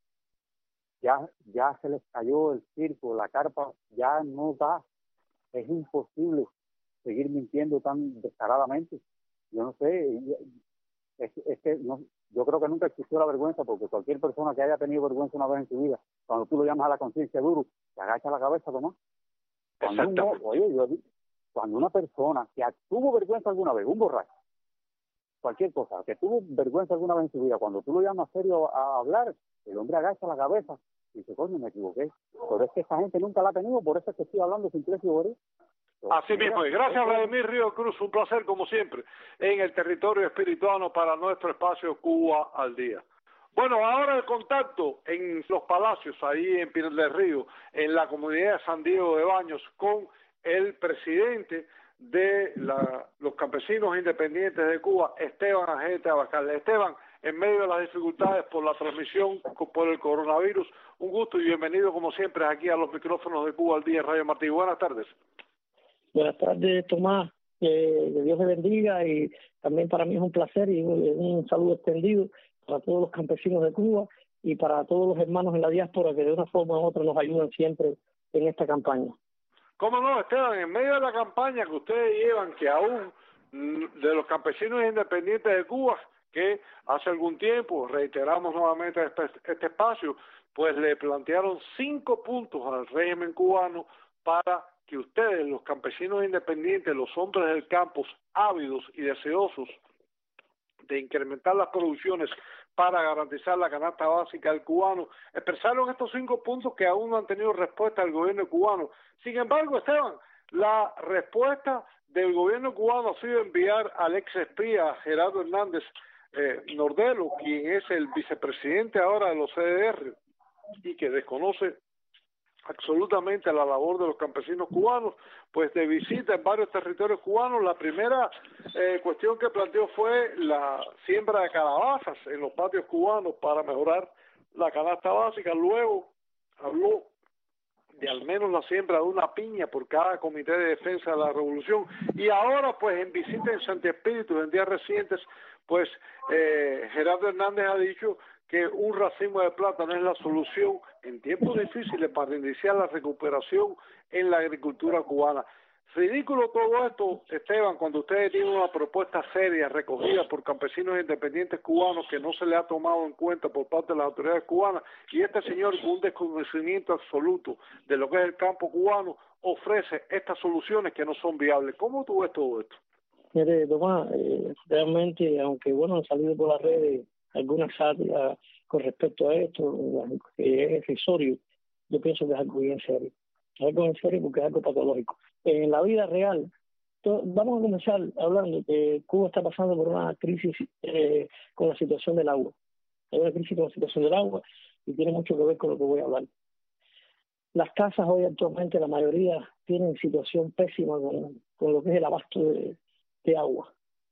Ya, ya se les cayó el circo, la carpa ya no da. Es imposible seguir mintiendo tan descaradamente. Yo no sé, es, es que no, yo creo que nunca existió la vergüenza, porque cualquier persona que haya tenido vergüenza una vez en su vida, cuando tú lo llamas a la conciencia duro, se agacha la cabeza, Tomás. Cuando, uno, oye, yo, cuando una persona que tuvo vergüenza alguna vez, un borracho, cualquier cosa, que tuvo vergüenza alguna vez en su vida, cuando tú lo llamas serio a, a hablar, el hombre agacha la cabeza y dice, coño, me equivoqué. Pero es que esta gente nunca la ha tenido, por eso es que estoy hablando sin precio, Boris. Así mismo, y gracias Vladimir Río Cruz, un placer como siempre en el territorio espirituano para nuestro espacio Cuba al Día. Bueno, ahora el contacto en Los Palacios, ahí en Pinar del Río, en la comunidad de San Diego de Baños, con el presidente de la, los campesinos independientes de Cuba, Esteban Agete Abascal. Esteban, en medio de las dificultades por la transmisión por el coronavirus, un gusto y bienvenido como siempre aquí a los micrófonos de Cuba al Día, Radio Martí. Buenas tardes. Buenas tardes, Tomás. Eh, que Dios te bendiga, y también para mí es un placer y un, un saludo extendido para todos los campesinos de Cuba y para todos los hermanos en la diáspora que de una forma u otra nos ayudan siempre en esta campaña. ¿Cómo no, Esteban? En medio de la campaña que ustedes llevan, que aún de los campesinos independientes de Cuba, que hace algún tiempo, reiteramos nuevamente este, este espacio, pues le plantearon cinco puntos al régimen cubano para que ustedes, los campesinos independientes, los hombres del campo, ávidos y deseosos de incrementar las producciones para garantizar la canasta básica del cubano, expresaron estos cinco puntos que aún no han tenido respuesta del gobierno cubano. Sin embargo, Esteban, la respuesta del gobierno cubano ha sido enviar al ex espía Gerardo Hernández eh, Nordelo, quien es el vicepresidente ahora de los C D R y que desconoce absolutamente la labor de los campesinos cubanos, pues de visita en varios territorios cubanos. La primera eh, cuestión que planteó fue la siembra de calabazas en los patios cubanos para mejorar la canasta básica. Luego habló de al menos la siembra de una piña por cada comité de defensa de la revolución, y ahora pues en visita en Santi Espíritu en días recientes, pues eh, Gerardo Hernández ha dicho que un racimo de plata no es la solución en tiempos difíciles para iniciar la recuperación en la agricultura cubana. Ridículo todo esto, Esteban, cuando ustedes tienen una propuesta seria recogida por campesinos independientes cubanos que no se le ha tomado en cuenta por parte de las autoridades cubanas, y este señor con un desconocimiento absoluto de lo que es el campo cubano ofrece estas soluciones que no son viables. ¿Cómo tú ves todo esto? Mire, Tomás, eh, realmente, aunque bueno, han salido por las redes algunas sátiras con respecto a esto, que es irrisorio, yo pienso que es algo bien serio. Es algo en serio porque es algo patológico. En la vida real, to, vamos a comenzar hablando que Cuba está pasando por una crisis eh, con la situación del agua. Hay una crisis con la situación del agua y tiene mucho que ver con lo que voy a hablar. Las casas hoy actualmente, la mayoría, tienen situación pésima con, con lo que es el abasto de, de agua.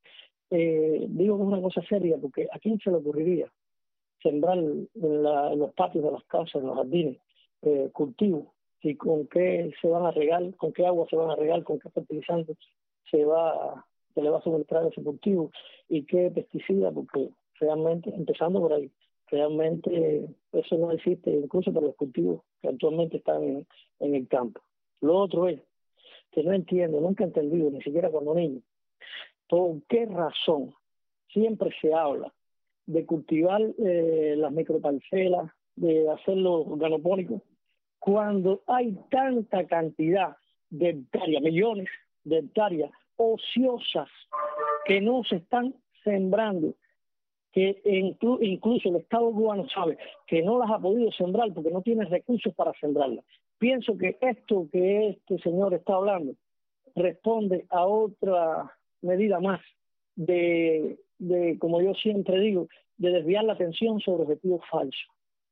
Eh, digo que es una cosa seria porque ¿a quién se le ocurriría sembrar en, la, en los patios de las casas, en los jardines, eh, cultivos? ¿Y con qué se van a regar? ¿Con qué agua se van a regar? ¿Con qué fertilizantes se va se le va a suministrar ese cultivo? ¿Y qué pesticida? Porque realmente, empezando por ahí, realmente eso no existe incluso para los cultivos que actualmente están en, en el campo. Lo otro es que no entiendo, nunca he entendido, ni siquiera cuando niño, ¿por qué razón siempre se habla de cultivar eh, las microparcelas, de hacerlo organopónico, cuando hay tanta cantidad de hectáreas, millones de hectáreas ociosas que no se están sembrando, que inclu incluso el Estado cubano sabe que no las ha podido sembrar porque no tiene recursos para sembrarlas? Pienso que esto que este señor está hablando responde a otra medida más de, de, como yo siempre digo, de desviar la atención sobre objetivos falsos.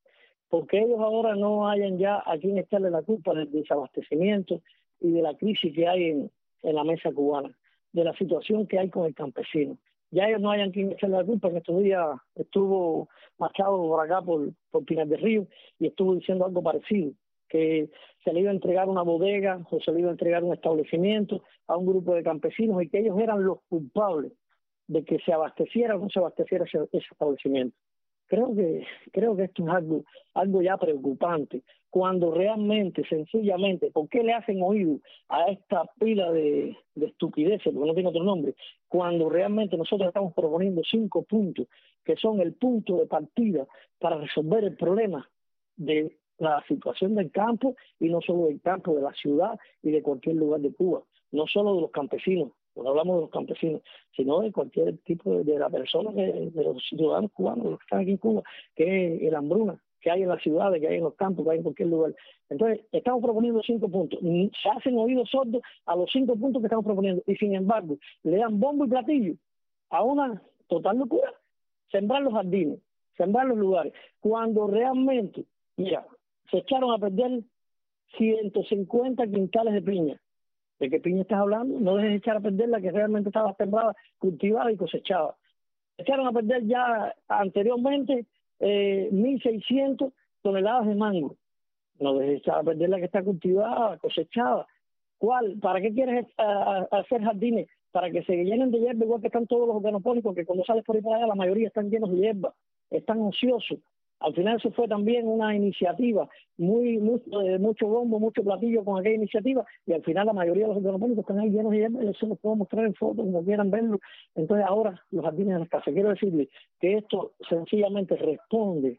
porque ellos ahora no hayan ya a quien echarle la culpa del desabastecimiento y de la crisis que hay en, en la mesa cubana, de la situación que hay con el campesino. Ya ellos no hayan quien echarle la culpa. En estos días estuvo Machado por acá, por, por Pinar del Río, y estuvo diciendo algo parecido, que se le iba a entregar una bodega o se le iba a entregar un establecimiento a un grupo de campesinos y que ellos eran los culpables de que se abasteciera o no se abasteciera ese, ese establecimiento. Creo que creo que esto es algo algo ya preocupante, cuando realmente, sencillamente, ¿por qué le hacen oído a esta pila de, de estupideces, porque no tiene otro nombre, cuando realmente nosotros estamos proponiendo cinco puntos que son el punto de partida para resolver el problema de la situación del campo, y no solo del campo, de la ciudad y de cualquier lugar de Cuba, no solo de los campesinos, no hablamos de los campesinos, sino de cualquier tipo de, de la persona, que, de los ciudadanos cubanos, los que están aquí en Cuba, que es el hambruna que hay en las ciudades, que hay en los campos, que hay en cualquier lugar. Entonces, estamos proponiendo cinco puntos. Se hacen oídos sordos a los cinco puntos que estamos proponiendo, y sin embargo, le dan bombo y platillo a una total locura. Sembrar los jardines, sembrar los lugares, cuando realmente, mira, se echaron a perder ciento cincuenta quintales de piña. ¿De qué piña estás hablando? No dejes echar a perder la que realmente estaba sembrada, cultivada y cosechada. Echaron a perder ya anteriormente eh, mil seiscientas toneladas de mango. No dejes echar a perder la que está cultivada, cosechada. ¿Cuál? ¿Para qué quieres uh, hacer jardines? Para que se llenen de hierba, igual que están todos los organopónicos, que cuando sales por ahí para allá la mayoría están llenos de hierba, están ociosos. Al final eso fue también una iniciativa, muy, muy eh, mucho bombo, mucho platillo con aquella iniciativa, y al final la mayoría de los organopónicos están ahí llenos de hierba, y eso lo puedo mostrar en fotos, como quieran verlo. Entonces ahora los jardines de las casas. Quiero decirles que esto sencillamente responde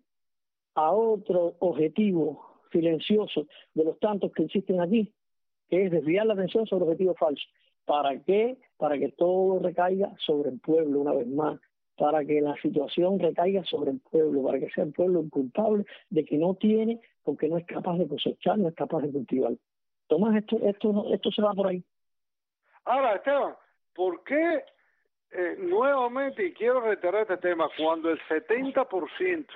a otro objetivo silencioso de los tantos que existen aquí, que es desviar la atención sobre objetivos falsos. ¿Para qué? Para que todo recaiga sobre el pueblo una vez más, para que la situación recaiga sobre el pueblo, para que sea el pueblo el culpable de que no tiene, porque no es capaz de cosechar, no es capaz de cultivar. Tomás, esto esto esto se va por ahí. Ahora, Esteban, ¿por qué eh, nuevamente, y quiero reiterar este tema, cuando el setenta por ciento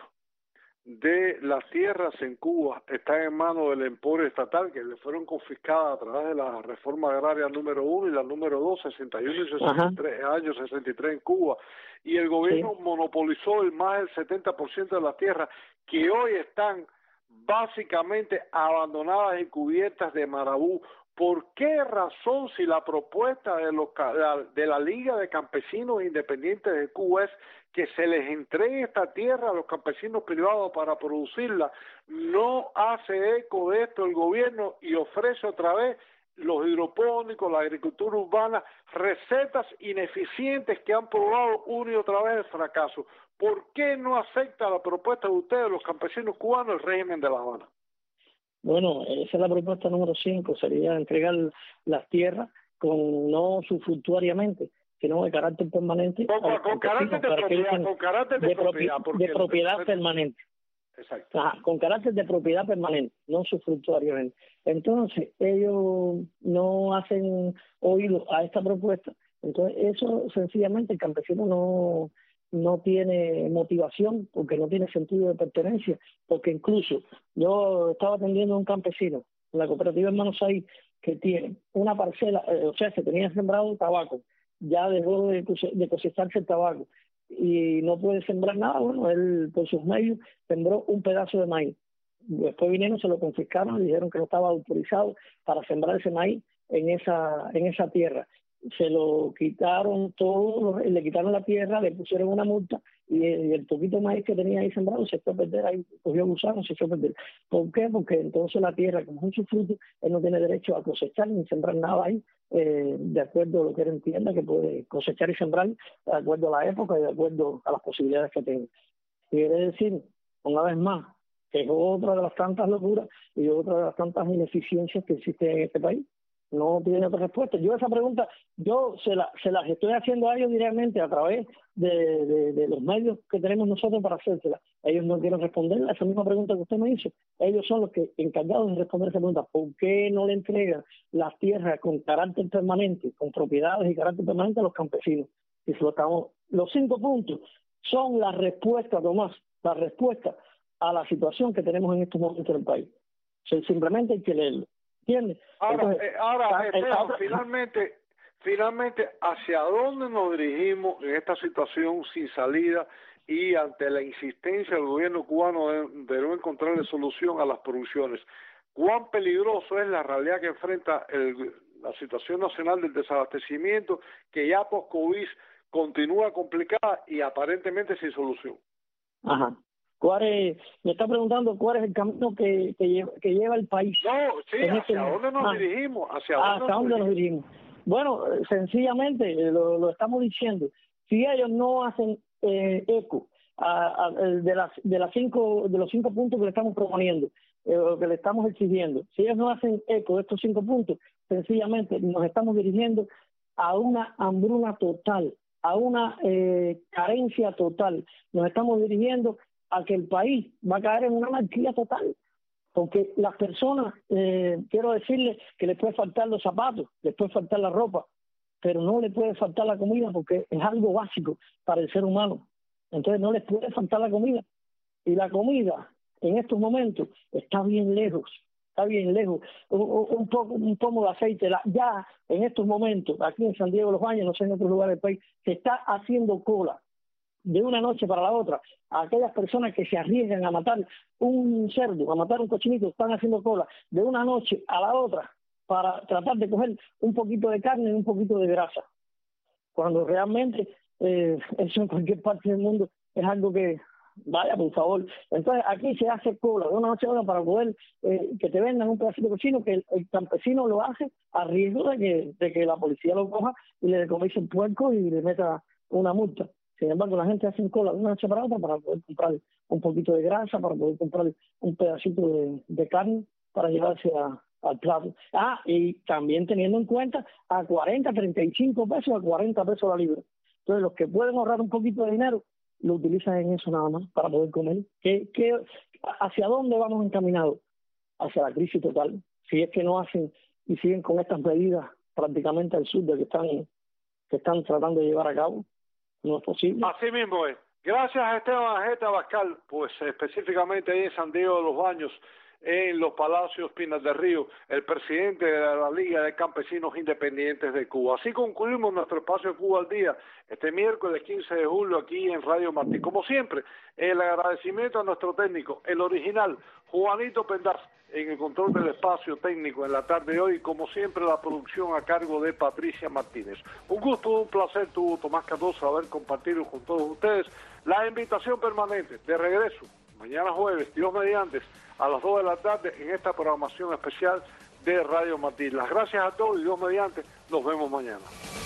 de las tierras en Cuba están en manos del emporio estatal, que le fueron confiscadas a través de la reforma agraria número uno y la número dos, sesenta y uno y sesenta y tres, años sesenta y tres en Cuba, y el gobierno sí. monopolizó el más del setenta por ciento de las tierras, que hoy están básicamente abandonadas y cubiertas de marabú? ¿Por qué razón, si la propuesta de, los, de la Liga de Campesinos Independientes de Cuba es que se les entregue esta tierra a los campesinos privados para producirla, no hace eco de esto el gobierno y ofrece otra vez los hidropónicos, la agricultura urbana, recetas ineficientes que han probado una y otra vez el fracaso? ¿Por qué no acepta la propuesta de ustedes, los campesinos cubanos, el régimen de La Habana? Bueno, esa es la propuesta número cinco, sería entregar las tierras con no usufructuariamente, sino de carácter permanente. Con, con, con carácter de propiedad, con carácter de, de propiedad. De propiedad el... permanente. Exacto. Ajá, con carácter de propiedad permanente, no usufructuariamente. Entonces, ellos no hacen oído a esta propuesta. Entonces, eso sencillamente el campesino no... no tiene motivación, porque no tiene sentido de pertenencia, porque incluso yo estaba atendiendo a un campesino en la cooperativa Hermanos Ahí, que tiene una parcela, eh, o sea, se tenía sembrado tabaco, ya dejó de, de cosecharse el tabaco y no puede sembrar nada. Bueno, él por sus medios sembró un pedazo de maíz, después vinieron, se lo confiscaron y dijeron que no estaba autorizado para sembrar ese maíz en esa, en esa tierra. Se lo quitaron todo, le quitaron la tierra, le pusieron una multa y el, y el poquito de maíz que tenía ahí sembrado se fue a perder, ahí cogió gusano, se fue a perder. ¿Por qué? Porque entonces la tierra, como es un sufruto, él no tiene derecho a cosechar ni sembrar nada ahí, eh, de acuerdo a lo que él entienda que puede cosechar y sembrar, de acuerdo a la época y de acuerdo a las posibilidades que tenga. Quiere decir, una vez más, que es otra de las tantas locuras y otra de las tantas ineficiencias que existen en este país. No tiene otra respuesta. Yo esa pregunta, yo se, la, se las estoy haciendo a ellos directamente a través de, de, de los medios que tenemos nosotros para hacérsela. Ellos no quieren responder a esa misma pregunta que usted me hizo. Ellos son los que encargados de responder esa pregunta. ¿Por qué no le entregan las tierras con carácter permanente, con propiedades y carácter permanente a los campesinos? Y se lo estamos, los cinco puntos son la respuesta, Tomás, la respuesta a la situación que tenemos en estos momentos en el país. O sea, simplemente hay que leerlo, ¿entiendes? Ahora, Entonces, eh, ahora está, Esteban, está, finalmente, finalmente, ¿hacia dónde nos dirigimos en esta situación sin salida y ante la insistencia del gobierno cubano de, de no encontrarle solución a las producciones? ¿Cuán peligroso es la realidad que enfrenta el, la situación nacional del desabastecimiento, que ya post-COVID continúa complicada y aparentemente sin solución? Ajá. ¿Cuál es, me está preguntando cuál es el camino que, que, lleva, que lleva el país? No, sí, en ¿hacia este, dónde nos ah, dirigimos? ¿Hacia ah, dónde, ¿hacia nos, dónde dirigimos? nos dirigimos? Bueno, sencillamente lo, lo estamos diciendo. Si ellos no hacen eh, eco a, a, de las de las cinco de los cinco puntos que le estamos proponiendo, eh, que le estamos exigiendo, si ellos no hacen eco de estos cinco puntos, sencillamente nos estamos dirigiendo a una hambruna total, a una eh, carencia total. Nos estamos dirigiendo a que el país va a caer en una anarquía total, porque las personas, eh, quiero decirles que les puede faltar los zapatos, les puede faltar la ropa, pero no les puede faltar la comida porque es algo básico para el ser humano. Entonces no les puede faltar la comida. Y la comida en estos momentos está bien lejos, está bien lejos. Un, un poco, un pomo de aceite, la, ya en estos momentos, aquí en San Diego de los Baños, no sé en otros lugares del país, se está haciendo cola de una noche para la otra. A aquellas personas que se arriesgan a matar un cerdo, a matar un cochinito, están haciendo cola de una noche a la otra para tratar de coger un poquito de carne y un poquito de grasa. Cuando realmente eh, eso en cualquier parte del mundo es algo que, vaya, por favor. Entonces aquí se hace cola de una noche a otra para poder eh, que te vendan un pedacito de cochino, que el, el campesino lo hace a riesgo de que, de que la policía lo coja y le decomise el puerco y le meta una multa. Sin embargo, la gente hace cola de una noche para otra para poder comprar un poquito de grasa, para poder comprar un pedacito de, de carne para llevarse a, al plato. Ah, y también teniendo en cuenta a cuarenta, treinta y cinco pesos, a cuarenta pesos la libra. Entonces, los que pueden ahorrar un poquito de dinero, lo utilizan en eso nada más, para poder comer. ¿Qué, qué, ¿Hacia dónde vamos encaminados? Hacia la crisis total. Si es que no hacen y siguen con estas medidas prácticamente al sur de que están, que están tratando de llevar a cabo, no es posible. Así mismo es. Gracias a Esteban Ajeta Abascal, pues específicamente ahí en San Diego de los Baños, en los Palacios Pinas del Río, el presidente de la Liga de Campesinos Independientes de Cuba. Así concluimos nuestro espacio Cuba al Día, este miércoles quince de julio aquí en Radio Martí. Como siempre, el agradecimiento a nuestro técnico, el original, Juanito Pendaz, en el control del espacio técnico en la tarde de hoy, como siempre la producción a cargo de Patricia Martínez. Un gusto, un placer tuvo Tomás Cardoso haber compartido con todos ustedes la invitación permanente de regreso mañana jueves, Dios mediante, a las dos de la tarde en esta programación especial de Radio Martí. Las gracias a todos y Dios mediante, nos vemos mañana.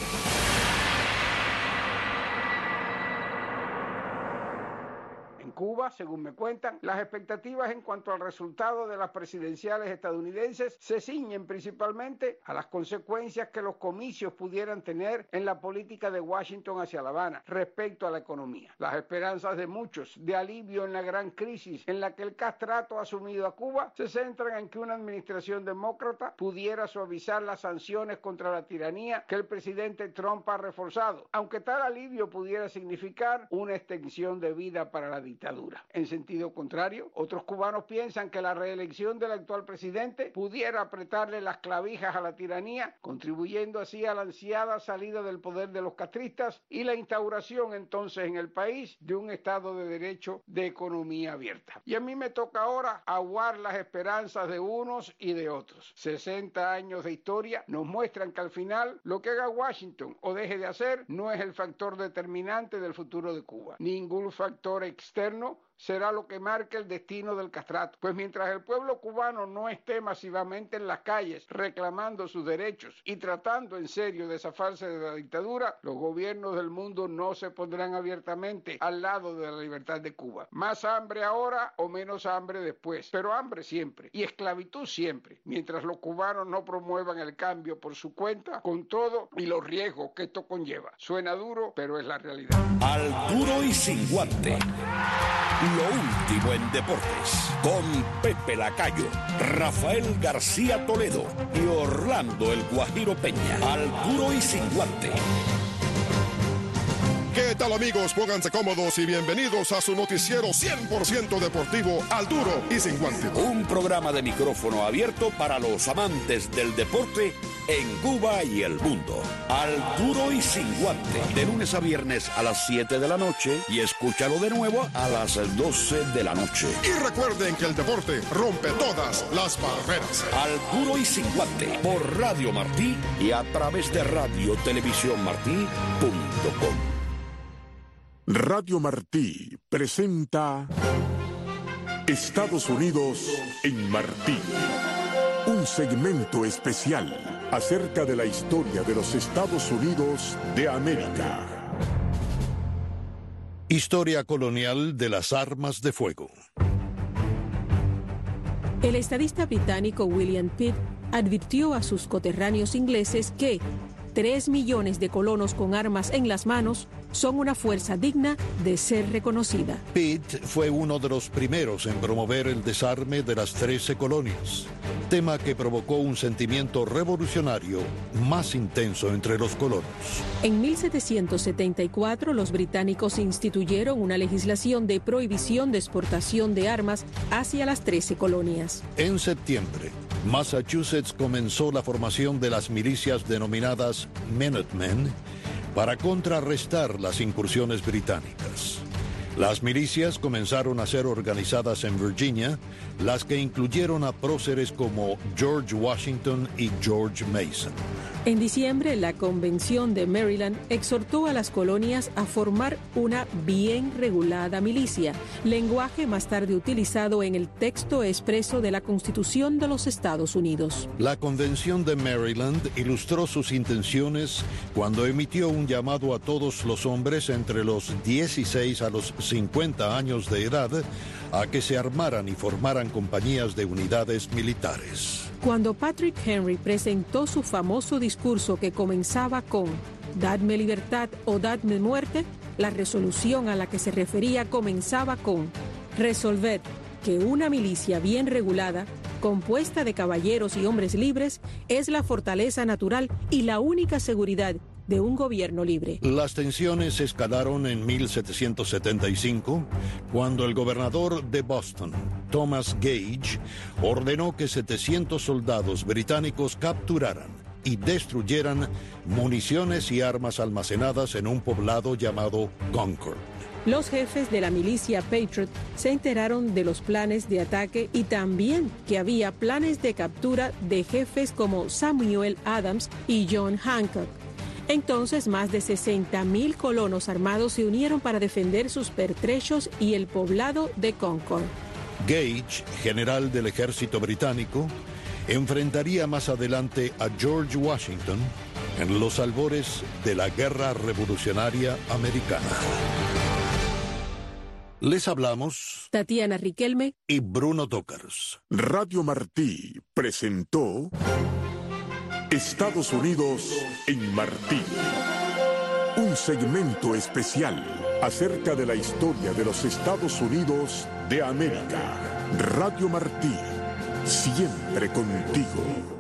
Cuba, según me cuentan, las expectativas en cuanto al resultado de las presidenciales estadounidenses se ciñen principalmente a las consecuencias que los comicios pudieran tener en la política de Washington hacia La Habana respecto a la economía. Las esperanzas de muchos de alivio en la gran crisis en la que el castrato ha sumido a Cuba se centran en que una administración demócrata pudiera suavizar las sanciones contra la tiranía que el presidente Trump ha reforzado, aunque tal alivio pudiera significar una extensión de vida para la dictadura. En sentido contrario, otros cubanos piensan que la reelección del actual presidente pudiera apretarle las clavijas a la tiranía, contribuyendo así a la ansiada salida del poder de los castristas y la instauración entonces en el país de un Estado de Derecho de economía abierta. Y a mí me toca ahora aguar las esperanzas de unos y de otros. sesenta años de historia nos muestran que al final lo que haga Washington o deje de hacer no es el factor determinante del futuro de Cuba. Ningún factor externo será lo que marque el destino del castrato, pues mientras el pueblo cubano no esté masivamente en las calles reclamando sus derechos y tratando en serio de zafarse de la dictadura, los gobiernos del mundo no se pondrán abiertamente al lado de la libertad de Cuba. Más hambre ahora o menos hambre después, pero hambre siempre y esclavitud siempre, mientras los cubanos no promuevan el cambio por su cuenta, con todo y los riesgos que esto conlleva. Suena duro, pero es la realidad. Al duro y sin guante. Lo último en deportes, con Pepe Lacayo, Rafael García Toledo y Orlando El Guajiro Peña. Al duro y sin guante. ¿Qué tal, amigos? Pónganse cómodos y bienvenidos a su noticiero cien por ciento deportivo, al duro y sin guante. Un programa de micrófono abierto para los amantes del deporte en Cuba y el mundo. Al duro y sin guante, de lunes a viernes a las siete de la noche y escúchalo de nuevo a las doce de la noche. Y recuerden que el deporte rompe todas las barreras. Al duro y sin guante, por Radio Martí y a través de radio televisión martí punto com. Radio Martí presenta Estados Unidos en Martí, un segmento especial acerca de la historia de los Estados Unidos de América. Historia colonial de las armas de fuego. El estadista británico William Pitt advirtió a sus coterráneos ingleses que tres millones de colonos con armas en las manos son una fuerza digna de ser reconocida. Pitt fue uno de los primeros en promover el desarme de las trece colonias, tema que provocó un sentimiento revolucionario más intenso entre los colonos. En mil setecientos setenta y cuatro, los británicos instituyeron una legislación de prohibición de exportación de armas hacia las trece colonias. En septiembre, Massachusetts comenzó la formación de las milicias denominadas Minutemen para contrarrestar las incursiones británicas. Las milicias comenzaron a ser organizadas en Virginia, las que incluyeron a próceres como George Washington y George Mason. En diciembre, la Convención de Maryland exhortó a las colonias a formar una bien regulada milicia, lenguaje más tarde utilizado en el texto expreso de la Constitución de los Estados Unidos. La Convención de Maryland ilustró sus intenciones cuando emitió un llamado a todos los hombres entre los dieciséis a los cincuenta años de edad a que se armaran y formaran compañías de unidades militares. Cuando Patrick Henry presentó su famoso discurso que comenzaba con "Dadme libertad o dadme muerte", la resolución a la que se refería comenzaba con "Resolved que una milicia bien regulada, compuesta de caballeros y hombres libres, es la fortaleza natural y la única seguridad de un gobierno libre". Las tensiones escalaron en mil setecientos setenta y cinco, cuando el gobernador de Boston, Thomas Gage, ordenó que setecientos soldados británicos capturaran y destruyeran municiones y armas almacenadas en un poblado llamado Concord. Los jefes de la milicia Patriot se enteraron de los planes de ataque y también que había planes de captura de jefes como Samuel Adams y John Hancock. Entonces, más de sesenta mil colonos armados se unieron para defender sus pertrechos y el poblado de Concord. Gage, general del ejército británico, enfrentaría más adelante a George Washington en los albores de la Guerra Revolucionaria Americana. Les hablamos Tatiana Riquelme y Bruno Tócars. Radio Martí presentó Estados Unidos en Martí, un segmento especial acerca de la historia de los Estados Unidos de América. Radio Martí, siempre contigo.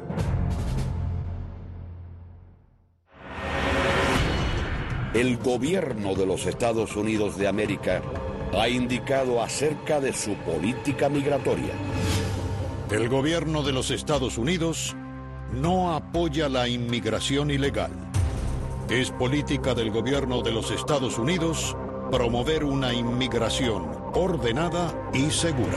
El gobierno de los Estados Unidos de América ha indicado acerca de su política migratoria. El gobierno de los Estados Unidos no apoya la inmigración ilegal. Es política del gobierno de los Estados Unidos promover una inmigración ordenada y segura.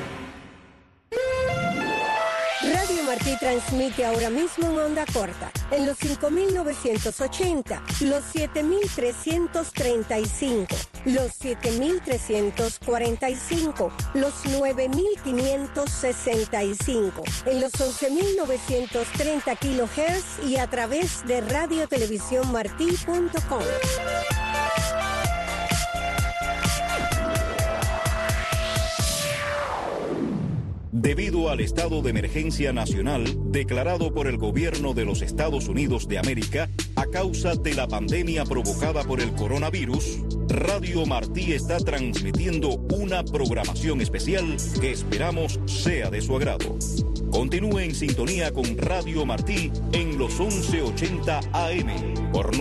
Radio Martí transmite ahora mismo en onda corta, en los cinco mil novecientos ochenta, los siete mil trescientos treinta y cinco, los siete mil trescientos cuarenta y cinco, los nueve mil quinientos sesenta y cinco, en los once mil novecientos treinta kilohertz y a través de radio televisión martí punto com. Debido al estado de emergencia nacional declarado por el gobierno de los Estados Unidos de América a causa de la pandemia provocada por el coronavirus, Radio Martí está transmitiendo una programación especial que esperamos sea de su agrado. Continúe en sintonía con Radio Martí en los once ochenta A M por